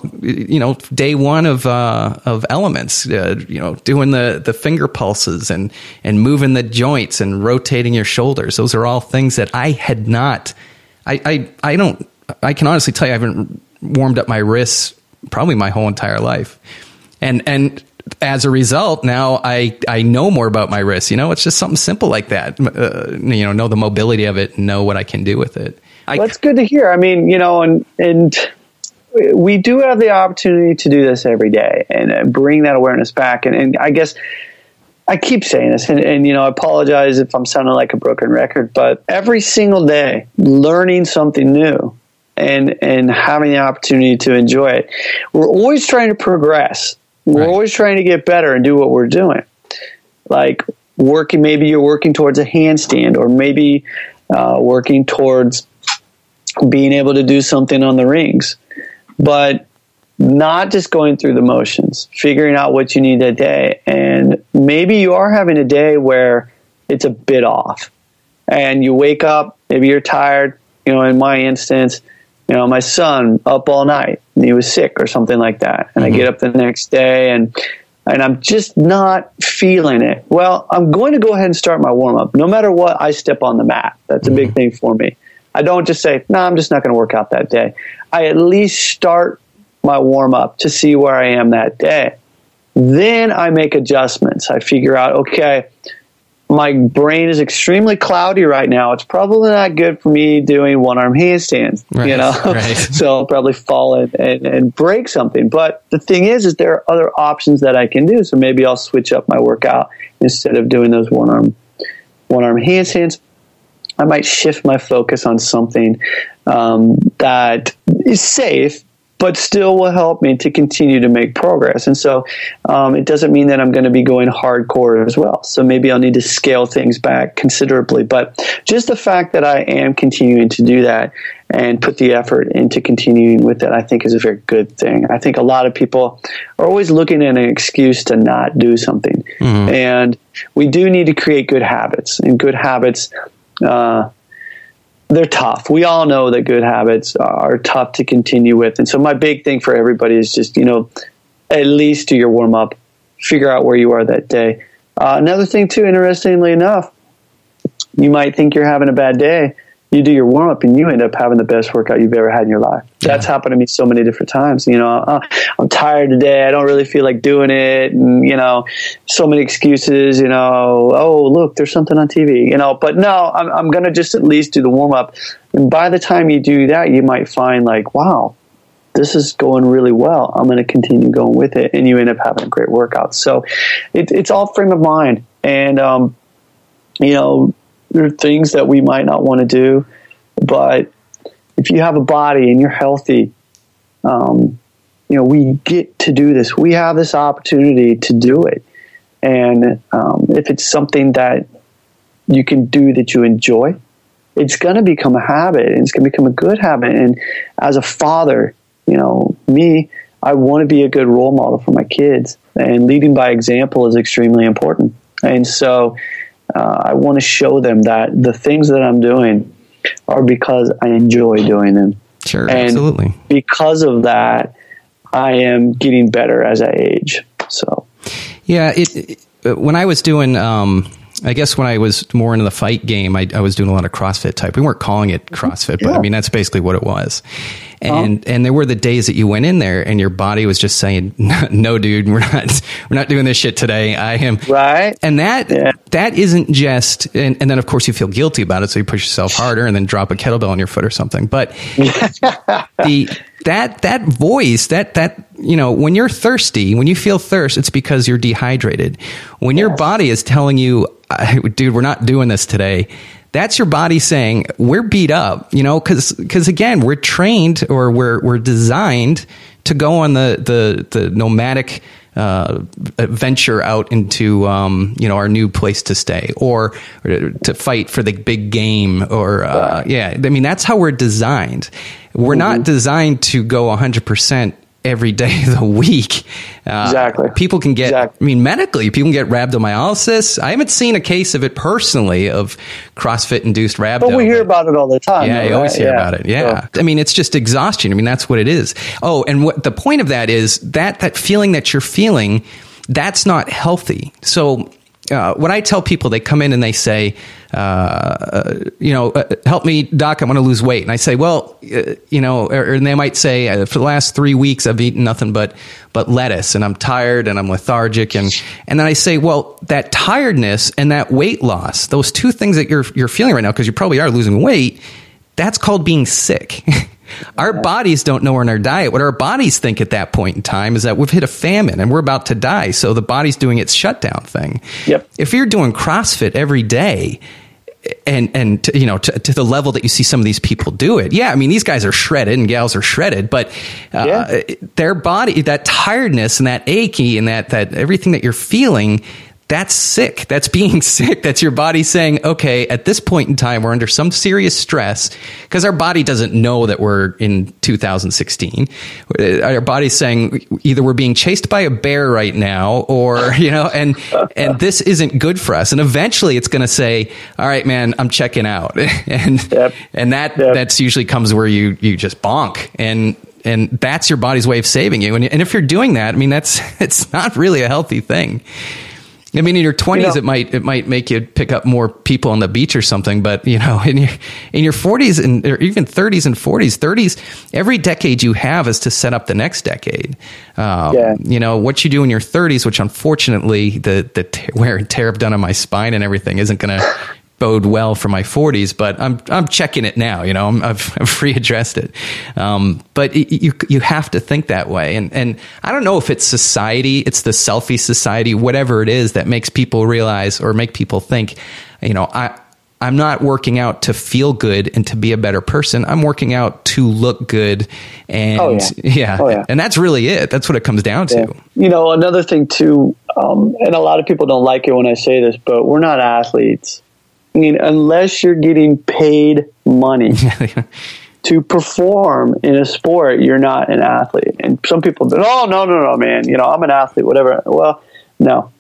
day one of elements, doing the finger pulses and moving the joints and rotating your shoulders. Those are all things that I had not, I can honestly tell you, I haven't warmed up my wrists probably my whole entire life. And as a result, now I know more about my wrists. It's just something simple like that. Know the mobility of it, know what I can do with it. That's good to hear. I mean, and we do have the opportunity to do this every day and bring that awareness back. And I guess I keep saying this, and I apologize if I'm sounding like a broken record, but every single day, learning something new and having the opportunity to enjoy it. We're always trying to progress. We're always trying to get better and do what we're doing. Like maybe you're working towards a handstand, or maybe working towards being able to do something on the rings, but not just going through the motions, figuring out what you need that day. And maybe you are having a day where it's a bit off and you wake up, maybe you're tired. In my instance, my son up all night and he was sick or something like that. And I get up the next day and I'm just not feeling it. Well, I'm going to go ahead and start my warm up. No matter what, I step on the mat. That's a big thing for me. I don't just say, no, I'm just not going to work out that day. I at least start my warm up to see where I am that day. Then I make adjustments. I figure out, okay, my brain is extremely cloudy right now. It's probably not good for me doing one-arm handstands, Right. So I'll probably fall and break something. But the thing is there are other options that I can do. So maybe I'll switch up my workout. Instead of doing those one-arm handstands, I might shift my focus on something that is safe, but still will help me to continue to make progress. And so it doesn't mean that I'm going to be going hardcore as well. So maybe I'll need to scale things back considerably. But just the fact that I am continuing to do that and put the effort into continuing with it, I think is a very good thing. I think a lot of people are always looking at an excuse to not do something. Mm-hmm. And we do need to create good habits. And good habits, they're tough. We all know that good habits are tough to continue with. And so my big thing for everybody is just, at least do your warm up, figure out where you are that day. Another thing too, interestingly enough, you might think you're having a bad day. You do your warm up and you end up having the best workout you've ever had in your life. That's happened to me so many different times. I'm tired today. I don't really feel like doing it. And, so many excuses, oh, look, there's something on TV, but no, I'm going to just at least do the warm up. And by the time you do that, you might find like, wow, this is going really well. I'm going to continue going with it. And you end up having a great workout. So it's all frame of mind. And, there are things that we might not want to do, but if you have a body and you're healthy, we get to do this. We have this opportunity to do it. And if it's something that you can do that you enjoy, it's going to become a habit, and it's going to become a good habit. And as a father, I want to be a good role model for my kids, and leading by example is extremely important. And so I want to show them that the things that I'm doing are because I enjoy doing them. Sure, and absolutely. Because of that, I am getting better as I age. So, yeah, when I was doing, I guess when I was more into the fight game, I was doing a lot of CrossFit type. We weren't calling it CrossFit, but I mean, that's basically what it was. And there were the days that you went in there and your body was just saying, no, dude, we're not doing this shit today. I am. Right. And that isn't just, and then of course you feel guilty about it. So you push yourself harder and then drop a kettlebell on your foot or something. But that voice, when you're thirsty, when you feel thirst, it's because you're dehydrated. When your body is telling you, dude, we're not doing this today, that's your body saying, we're beat up, because again, we're trained, or we're designed to go on the nomadic venture out into our new place to stay, or to fight for the big game, or I mean, that's how we're designed. We're not designed to go 100% every day of the week. Exactly. People can get, I mean, medically, people can get rhabdomyolysis. I haven't seen a case of it personally, of CrossFit induced rhabdo. But we hear about it all the time. Yeah, you always hear about it. Yeah. So. I mean, it's just exhaustion. I mean, that's what it is. Oh, and what the point of that is, that feeling that you're feeling, that's not healthy. So, when I tell people, they come in and they say, help me, doc, I want to lose weight. And I say, well, or they might say, for the last 3 weeks, I've eaten nothing but lettuce, and I'm tired and I'm lethargic. And then I say, well, that tiredness and that weight loss, those two things that you're feeling right now, because you probably are losing weight, that's called being sick. Our bodies don't know we're in our diet. What our bodies think at that point in time is that we've hit a famine and we're about to die. So the body's doing its shutdown thing. Yep. If you're doing CrossFit every day, and to the level that you see some of these people do it, I mean, these guys are shredded and gals are shredded, but their body, that tiredness and that achy and that everything that you're feeling, that's sick. That's being sick. That's your body saying, okay, at this point in time, we're under some serious stress, because our body doesn't know that we're in 2016. Our body's saying either we're being chased by a bear right now, or, and this isn't good for us. And eventually it's going to say, all right, man, I'm checking out. And that's usually comes where you just bonk. And that's your body's way of saving you. And if you're doing that, I mean, it's not really a healthy thing. I mean, in your 20s, it might make you pick up more people on the beach or something. But, in your 40s or even 30s and 40s, every decade you have is to set up the next decade. What you do in your 30s, which unfortunately the wear and tear I've done on my spine and everything isn't going to bode well for my 40s, but I'm checking it now. I've readdressed it. But you have to think that way. And I don't know if it's society, it's the selfie society, whatever it is that makes people realize, or make people think, I'm not working out to feel good and to be a better person. I'm working out to look good. And and that's really it. That's what it comes down to. Another thing too, and a lot of people don't like it when I say this, but we're not athletes. I mean, unless you're getting paid money to perform in a sport, you're not an athlete. And some people say, oh, no, man, I'm an athlete, whatever. Well, no.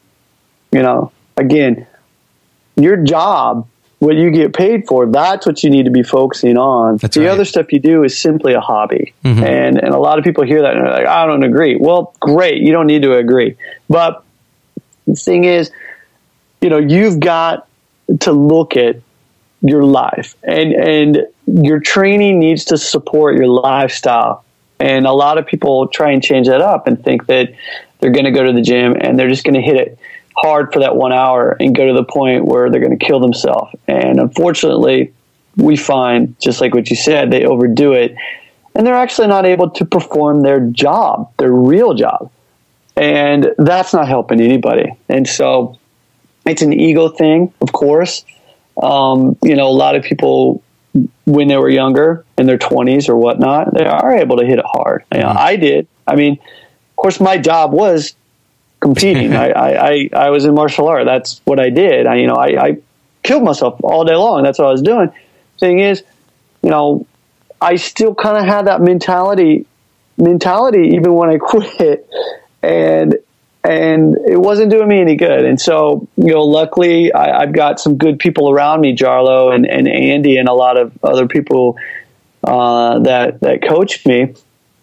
Again, your job, what you get paid for, that's what you need to be focusing on. That's the right. other stuff you do is simply a hobby. Mm-hmm. And a lot of people hear that and they're like, I don't agree. Well, great. You don't need to agree. But the thing is, you've got to look at your life, and your training needs to support your lifestyle. And a lot of people try and change that up and think that they're going to go to the gym and they're just going to hit it hard for that 1 hour and go to the point where they're going to kill themselves. And unfortunately, we find, just like what you said, they overdo it and they're actually not able to perform their job, their real job. And that's not helping anybody. And so it's an ego thing, of course. A lot of people, when they were younger, in their 20s or whatnot, they are able to hit it hard. You know, I did. I mean, of course, my job was competing. I was in martial art. That's what I did. I killed myself all day long. That's what I was doing. Thing is, you know, I still kind of had that mentality even when I quit, and it wasn't doing me any good. And so, you know, luckily I've got some good people around me, Jarlo and Andy and a lot of other people that coach me.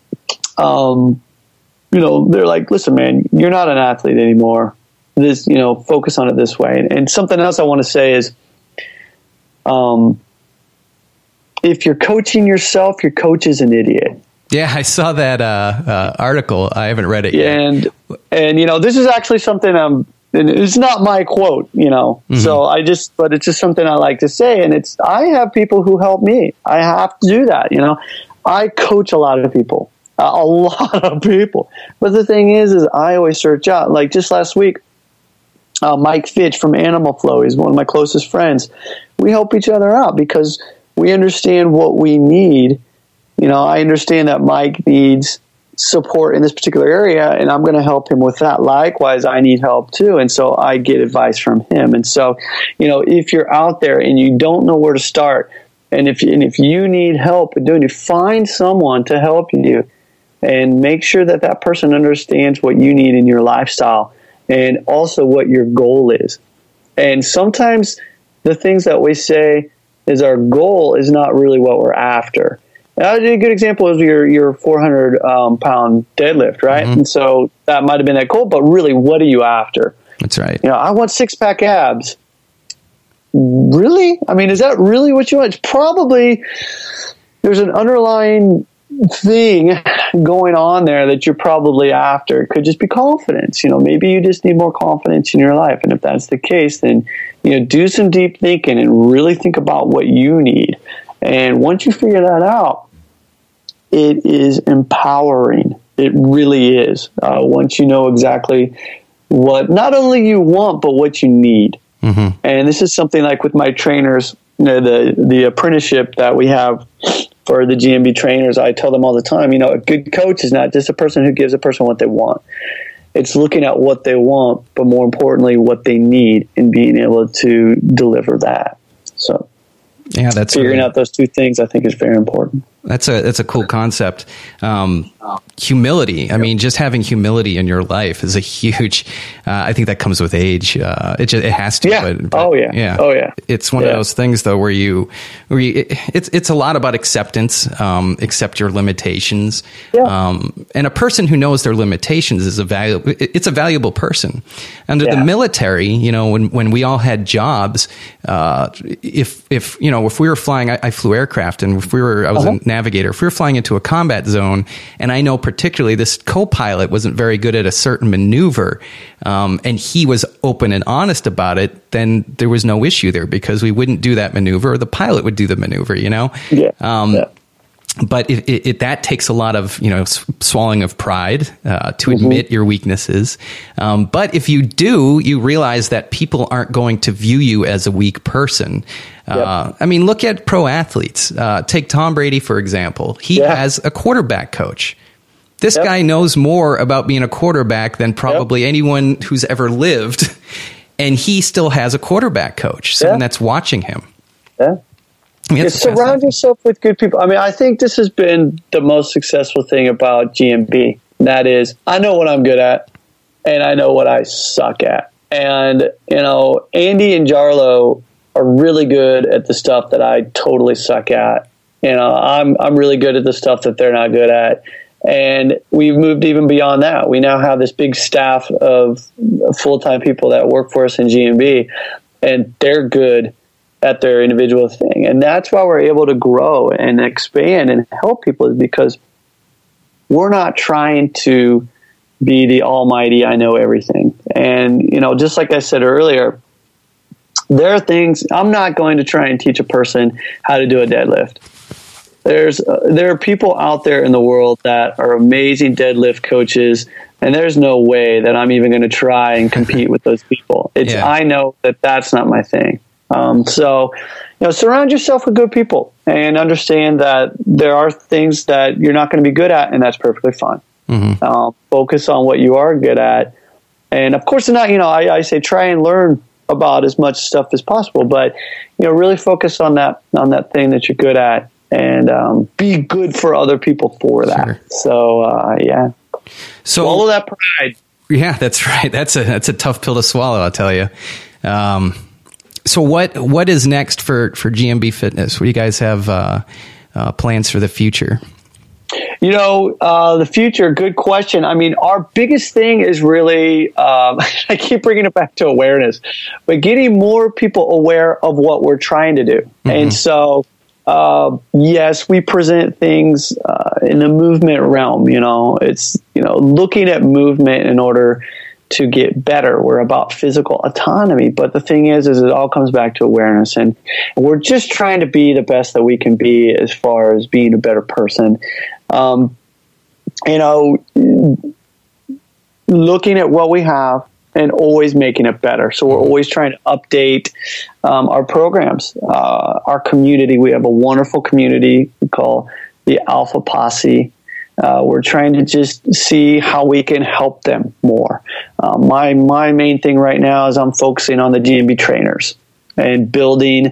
You know, they're like, listen, man, you're not an athlete anymore. This, you know, focus on it this way. And something else I want to say is, if you're coaching yourself, your coach is an idiot. Yeah, I saw that article. I haven't read it yet. And you know, this is actually something and it's not my quote, you know. So but it's just something I like to say. And I have people who help me. I have to do that, you know. I coach a lot of people. But the thing is I always search out. Like just last week, Mike Fitch from Animal Flow, he's one of my closest friends. We help each other out because we understand what we need. You know, I understand that Mike needs support in this particular area, and I'm going to help him with that. Likewise, I need help too, and so I get advice from him. And so, you know, if you're out there and you don't know where to start, and if you need help in doing it, find someone to help you, and make sure that person understands what you need in your lifestyle and also what your goal is. And sometimes the things that we say is our goal is not really what we're after. A good example is your 400 pound deadlift, right? And so that might have been that goal, but really, what are you after? That's right. You know, I want 6-pack abs. Really? I mean, is that really what you want? It's probably there's an underlying thing going on there that you're probably after. It could just be confidence. You know, maybe you just need more confidence in your life. And if that's the case, then, you know, do some deep thinking and really think about what you need. And once you figure that out, it is empowering. It really is. Once you know exactly what not only you want, but what you need. And this is something like with my trainers, you know, the apprenticeship that we have for the GMB trainers, I tell them all the time, you know, a good coach is not just a person who gives a person what they want. It's looking at what they want, but more importantly, what they need and being able to deliver that. So yeah, that's figuring out those two things, I think, is very important. That's a cool concept. Humility. I mean, just having humility in your life is a huge. I think that comes with age. It has to. Yeah. But, oh yeah. It's one of those things though where it's a lot about acceptance. Accept your limitations. Yeah. And a person who knows their limitations is a valuable person. Under the military, you know, when we all had jobs, if we were flying, I flew aircraft, and I was a navigator. If we were flying into a combat zone, and I know particularly this co-pilot wasn't very good at a certain maneuver, and he was open and honest about it, then there was no issue there because we wouldn't do that maneuver. The pilot would do the maneuver, you know? But that takes a lot of, you know, swallowing of pride to admit your weaknesses. But if you do, you realize that people aren't going to view you as a weak person. I mean, look at pro athletes. Take Tom Brady, for example. He has a quarterback coach. This guy knows more about being a quarterback than probably anyone who's ever lived. And he still has a quarterback coach, someone that's watching him. I mean, surround yourself with good people. I mean, I think this has been the most successful thing about GMB. And that is, I know what I'm good at, and I know what I suck at. And, you know, Andy and Jarlo are really good at the stuff that I totally suck at. You know, I'm really good at the stuff that they're not good at. And we've moved even beyond that. We now have this big staff of full-time people that work for us in GMB, and they're good at their individual thing. And that's why we're able to grow and expand and help people, is because we're not trying to be the almighty, I know everything. And, you know, just like I said earlier, there are things, I'm not going to try and teach a person how to do a deadlift. There are people out there in the world that are amazing deadlift coaches, and there's no way that I'm even going to try and compete with those people. I know that that's not my thing. So, surround yourself with good people and understand that there are things that you're not going to be good at, and that's perfectly fine. Focus on what you are good at. And of course, I say try and learn about as much stuff as possible, but really focus on that thing that you're good at, and be good for other people for that. Sure. So yeah. So swallow that pride. Yeah, that's right. That's a tough pill to swallow, I'll tell you. So what is next for GMB Fitness? What do you guys have plans for the future? The future, good question. I mean, our biggest thing is really, I keep bringing it back to awareness, but getting more people aware of what we're trying to do. And so, yes, we present things in the movement realm. It's, looking at movement in order to get better. We're about physical autonomy, but the thing is it all comes back to awareness, and we're just trying to be the best that we can be as far as being a better person. Looking at what we have and always making it better. So we're always trying to update our programs, our community. We have a wonderful community we call the Alpha Posse. We're trying to just see how we can help them more. My main thing right now is I'm focusing on the GMB trainers and building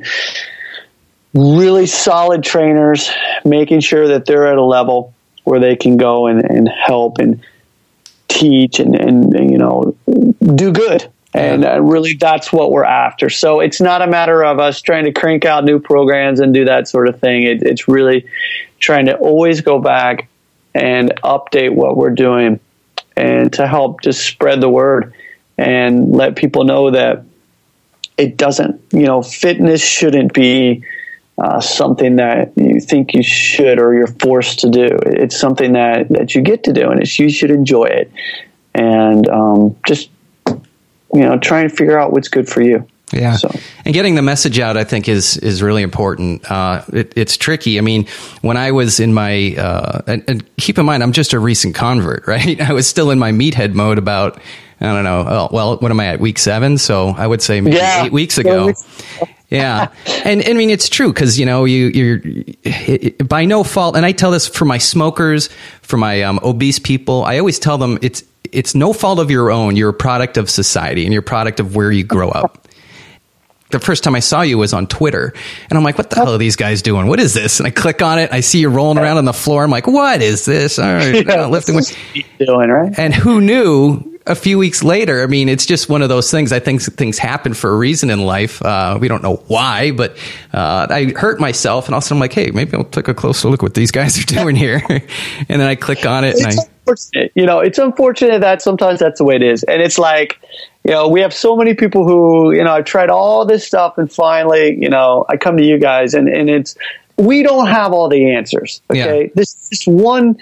really solid trainers, making sure that they're at a level where they can go and help and teach and do good. And really that's what we're after. So it's not a matter of us trying to crank out new programs and do that sort of thing. It's really trying to always go back and update what we're doing and to help just spread the word and let people know that it doesn't, fitness shouldn't be something that you think you should or you're forced to do. It's something that you get to do, and you should enjoy it. And just, try and figure out what's good for you. Yeah. So. And getting the message out, I think, is really important. It's tricky. I mean, when I was in my, and keep in mind, I'm just a recent convert, right? I was still in my meathead mode about, I don't know. Well, what am I at? Week 7? So I would say maybe 8 weeks ago. Yeah. And I mean, it's true because, you're by no fault. And I tell this for my smokers, for my obese people, I always tell them it's no fault of your own. You're a product of society and you're a product of where you grow up. The first time I saw you was on Twitter, and I'm like, what the hell are these guys doing? What is this? And I click on it. I see you rolling around on the floor. I'm like, what is this? All right, lifting. What you doing, right? And who knew? A few weeks later, I mean, it's just one of those things. I think things happen for a reason in life. We don't know why, but I hurt myself, and also I'm like, hey, maybe I'll take a closer look what these guys are doing here. And then I click on it. Unfortunate. It's unfortunate that sometimes that's the way it is. And it's like, we have so many people who, I've tried all this stuff, and finally, I come to you guys, and it's, we don't have all the answers. Okay. Yeah. This is just one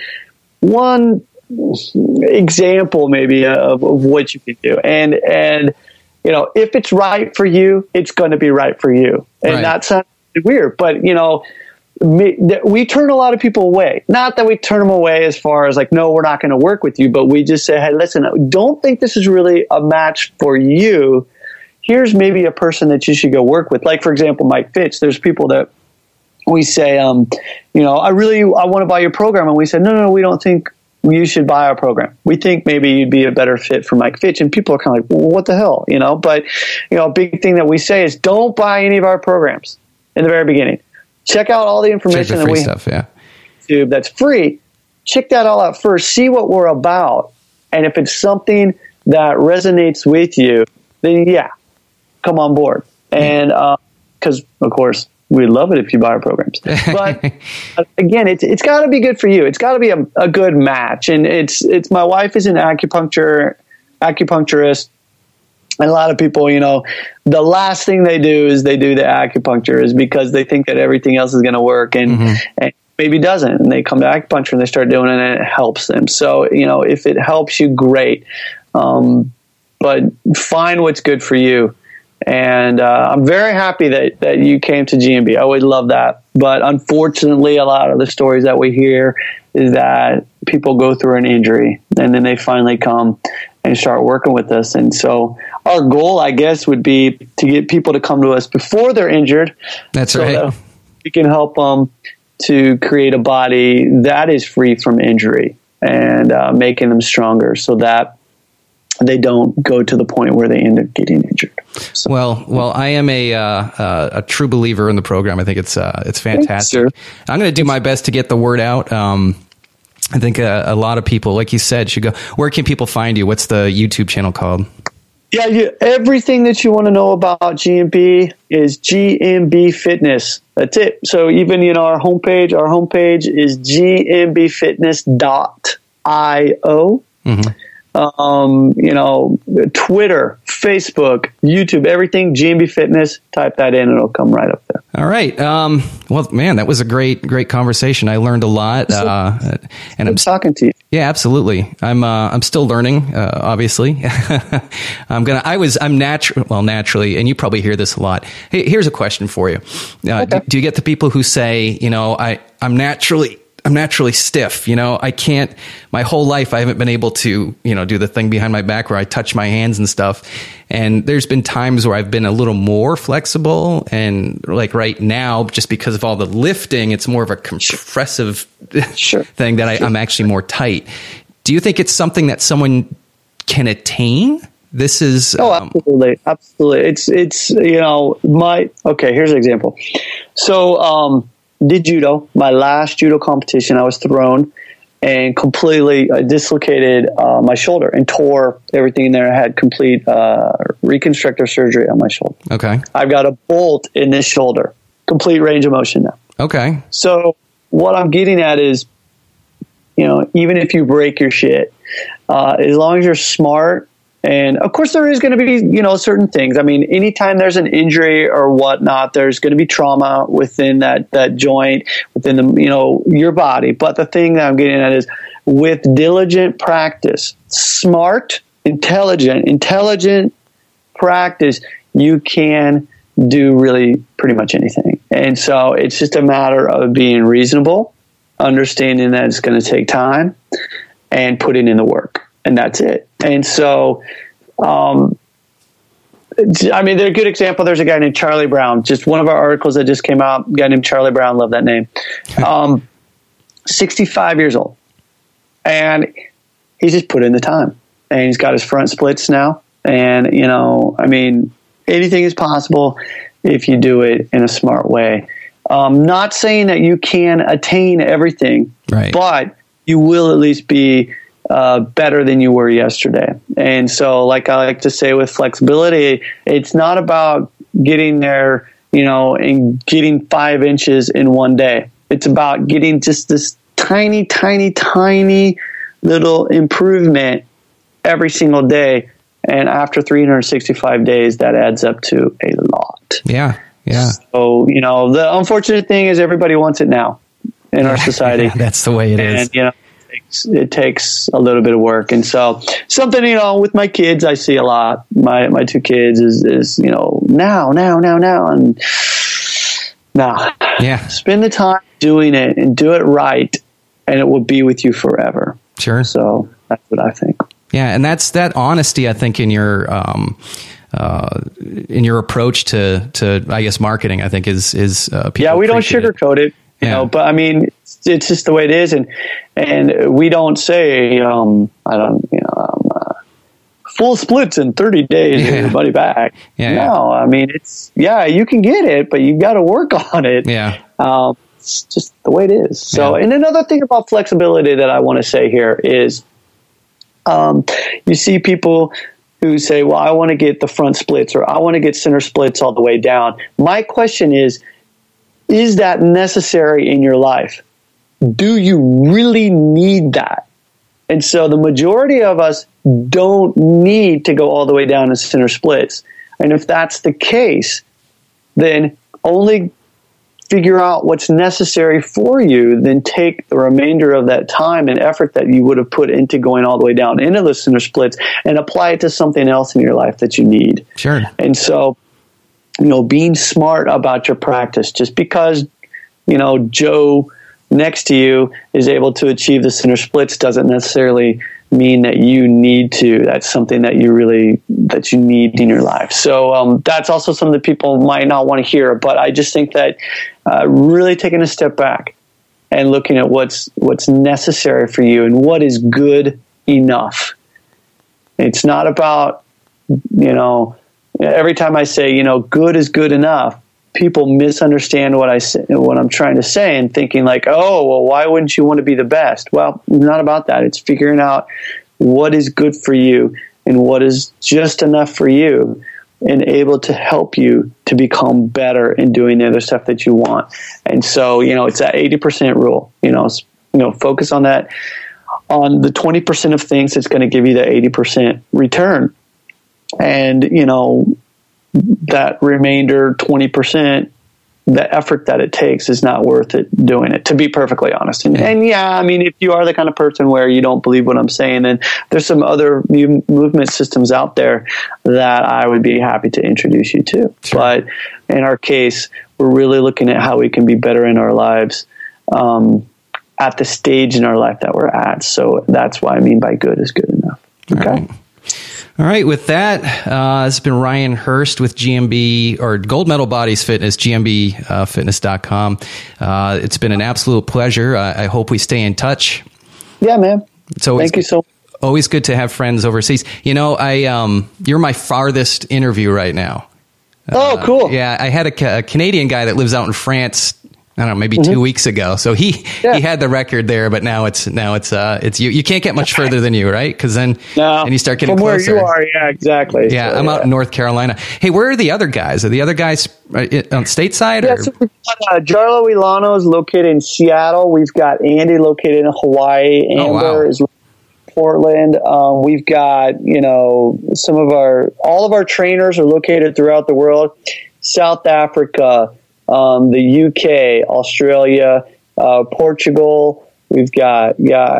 example maybe of what you can do, and if it's right for you, it's going to be right for you. And that sounds weird, but we turn a lot of people away. Not that we turn them away as far as like, no, we're not going to work with you, but we just say, hey, listen, don't think this is really a match for you. Here's maybe a person that you should go work with. Like, for example, Mike Fitch. There's people that we say, I want to buy your program, and we said, no, we don't think you should buy our program. We think maybe you'd be a better fit for Mike Fitch. And people are kind of like, well, what the hell? But, a big thing that we say is don't buy any of our programs in the very beginning. Check out all the information that we have on YouTube that's free. Check that all out first. See what we're about. And if it's something that resonates with you, then come on board. And because, of course, we'd love it if you buy our programs. But again, it's got to be good for you. It's got to be a good match. And it's my wife is an acupuncturist. And a lot of people, the last thing they do is they do the acupuncture is because they think that everything else is going to work and maybe doesn't. And they come to acupuncture and they start doing it and it helps them. So, if it helps you, great. But find what's good for you. And I'm very happy that you came to GMB. I always love that. But unfortunately, a lot of the stories that we hear is that people go through an injury and then they finally come and start working with us. And so our goal, I guess, would be to get people to come to us before they're injured. That's right. That we can help them to create a body that is free from injury and making them stronger so that they don't go to the point where they end up getting injured. So, well, I am a true believer in the program. I think it's fantastic. Sure. I'm going to do my best to get the word out. I think a lot of people, like you said, should go. Where can people find you? What's the YouTube channel called? Yeah, everything that you want to know about GMB is GMB Fitness. That's it. So even our homepage is gmbfitness.io. Mm-hmm. Twitter, Facebook, YouTube, everything, GMB Fitness, type that in and it'll come right up there. All right. Well, man, that was a great conversation. I learned a lot. And I'm talking to you. Yeah, absolutely. I'm still learning, obviously. Naturally, and you probably hear this a lot. Hey, here's a question for you. Okay. Do you get the people who say, I'm naturally stiff. I can't, my whole life I haven't been able to, do the thing behind my back where I touch my hands and stuff. And there's been times where I've been a little more flexible, and like right now, just because of all the lifting, it's more of a compressive thing that I'm actually more tight. Do you think it's something that someone can attain? This is absolutely. It's here's an example. So did judo. My last judo competition, I was thrown and completely dislocated my shoulder and tore everything in there. I had complete reconstructive surgery on my shoulder. Okay. I've got a bolt in this shoulder, complete range of motion now. Okay. So what I'm getting at is, even if you break your shit, as long as you're smart, and of course there is going to be, certain things. I mean, anytime there's an injury or whatnot, there's going to be trauma within that joint, within the, your body. But the thing that I'm getting at is with diligent practice, smart, intelligent practice, you can do really pretty much anything. And so it's just a matter of being reasonable, understanding that it's going to take time, and putting in the work. And that's it. And so, they're a good example. There's a guy named Charlie Brown, just one of our articles that just came out, a guy named Charlie Brown, love that name, 65 years old. And he's just put in the time. And he's got his front splits now. And, anything is possible if you do it in a smart way. Not saying that you can attain everything, right, but you will at least be better than you were yesterday. And so, like I like to say with flexibility, it's not about getting there, and getting 5 inches in one day. It's about getting just this tiny, tiny, tiny little improvement every single day. And after 365 days, that adds up to a lot. Yeah. Yeah. So, the unfortunate thing is everybody wants it now in our society. Yeah, that's the way it is. And, it takes a little bit of work. And so something, with my kids, I see a lot. My 2 kids is now. And now, spend the time doing it and do it right, and it will be with you forever. Sure. So that's what I think. Yeah. And that's that honesty, I think, in your approach to, I guess, marketing, I think is people we don't sugarcoat it. But it's just the way it is, and we don't say full splits in 30 days, everybody back. No, it's you can get it, but you got to work on it. Yeah, it's just the way it is. So, and another thing about flexibility that I want to say here is, you see people who say, "Well, I want to get the front splits, or I want to get center splits all the way down." My question is that necessary in your life? Do you really need that? And so the majority of us don't need to go all the way down to center splits. And if that's the case, then only figure out what's necessary for you, then take the remainder of that time and effort that you would have put into going all the way down into the center splits and apply it to something else in your life that you need. Sure. And so, being smart about your practice, just because, Joe next to you is able to achieve the center splits doesn't necessarily mean that you need to. That's something that you need in your life. So that's also something that people might not want to hear. But I just think that really taking a step back and looking at what's necessary for you and what is good enough. It's not about, every time I say, good is good enough, people misunderstand what I'm trying to say and thinking like, oh, well, why wouldn't you want to be the best? Well, it's not about that. It's figuring out what is good for you and what is just enough for you and able to help you to become better in doing the other stuff that you want. And so, it's that 80% rule, focus on that, on the 20% of things that's going to give you the 80% return. And, that remainder 20%, the effort that it takes is not worth it doing it, to be perfectly honest. And yeah, I mean, if you are the kind of person where you don't believe what I'm saying, then there's some other movement systems out there that I would be happy to introduce you to. Sure. But in our case, we're really looking at how we can be better in our lives at the stage in our life that we're at. So that's why I mean by good is good enough. Okay. All right, with that, it's been Ryan Hurst with GMB, or Gold Medal Bodies Fitness, GMBfitness.com. It's been an absolute pleasure. I hope we stay in touch. Yeah, man. Thank you so much. Always good to have friends overseas. You're my farthest interview right now. Oh, cool. Yeah, I had a Canadian guy that lives out in France, I don't know, maybe 2 weeks ago. So he had the record there, but now it's you. You can't get much further than you, right? Because then you start getting from closer. Where you are, yeah, exactly. Yeah, so, I'm out in North Carolina. Hey, where are the other guys? Are the other guys on stateside? Yeah, so we've got Jarlo Ilano is located in Seattle. We've got Andy located in Hawaii. Amber is located in Portland. We've got all of our trainers are located throughout the world. South Africa, the UK, Australia, Portugal. We've got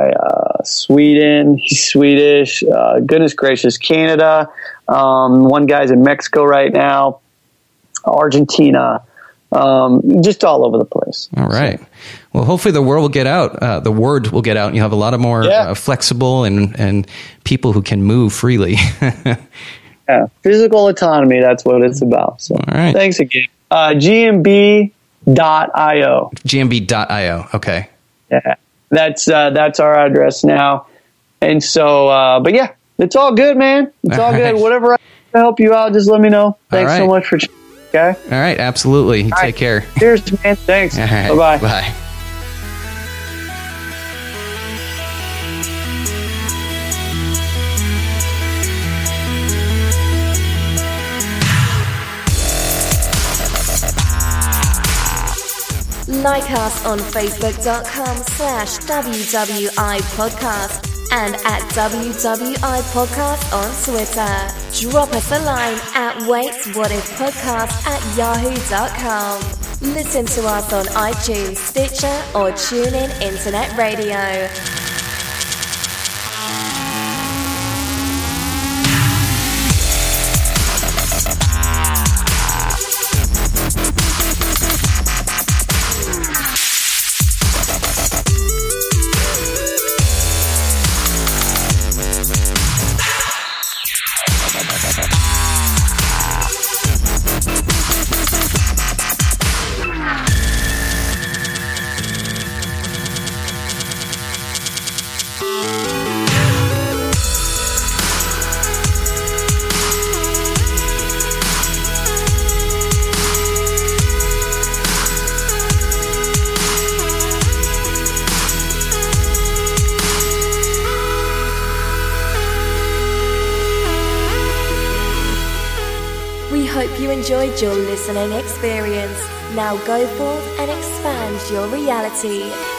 Sweden. He's Swedish. Goodness gracious, Canada. One guy's in Mexico right now. Argentina. Just all over the place. All right. So, well, hopefully the word will get out. The word will get out, and you have a lot of more flexible and people who can move freely. Yeah, physical autonomy. That's what it's about. So, all right. Thanks again. GMB.io. GMB.io. Okay. Yeah, that's our address now. And so, but yeah, it's all good, man. It's all good. Whatever I can help you out, just let me know. Thanks so much for. Okay. All right. Absolutely. Take care. Cheers, man. Thanks. All right. Bye-bye. Bye. Like us on Facebook.com/WWI Podcast and at WWI Podcast on Twitter. Drop us a line at waitwhatifpodcast@yahoo.com. Listen to us on iTunes, Stitcher, or TuneIn Internet Radio. Enjoyed your listening experience. Now go forth and expand your reality.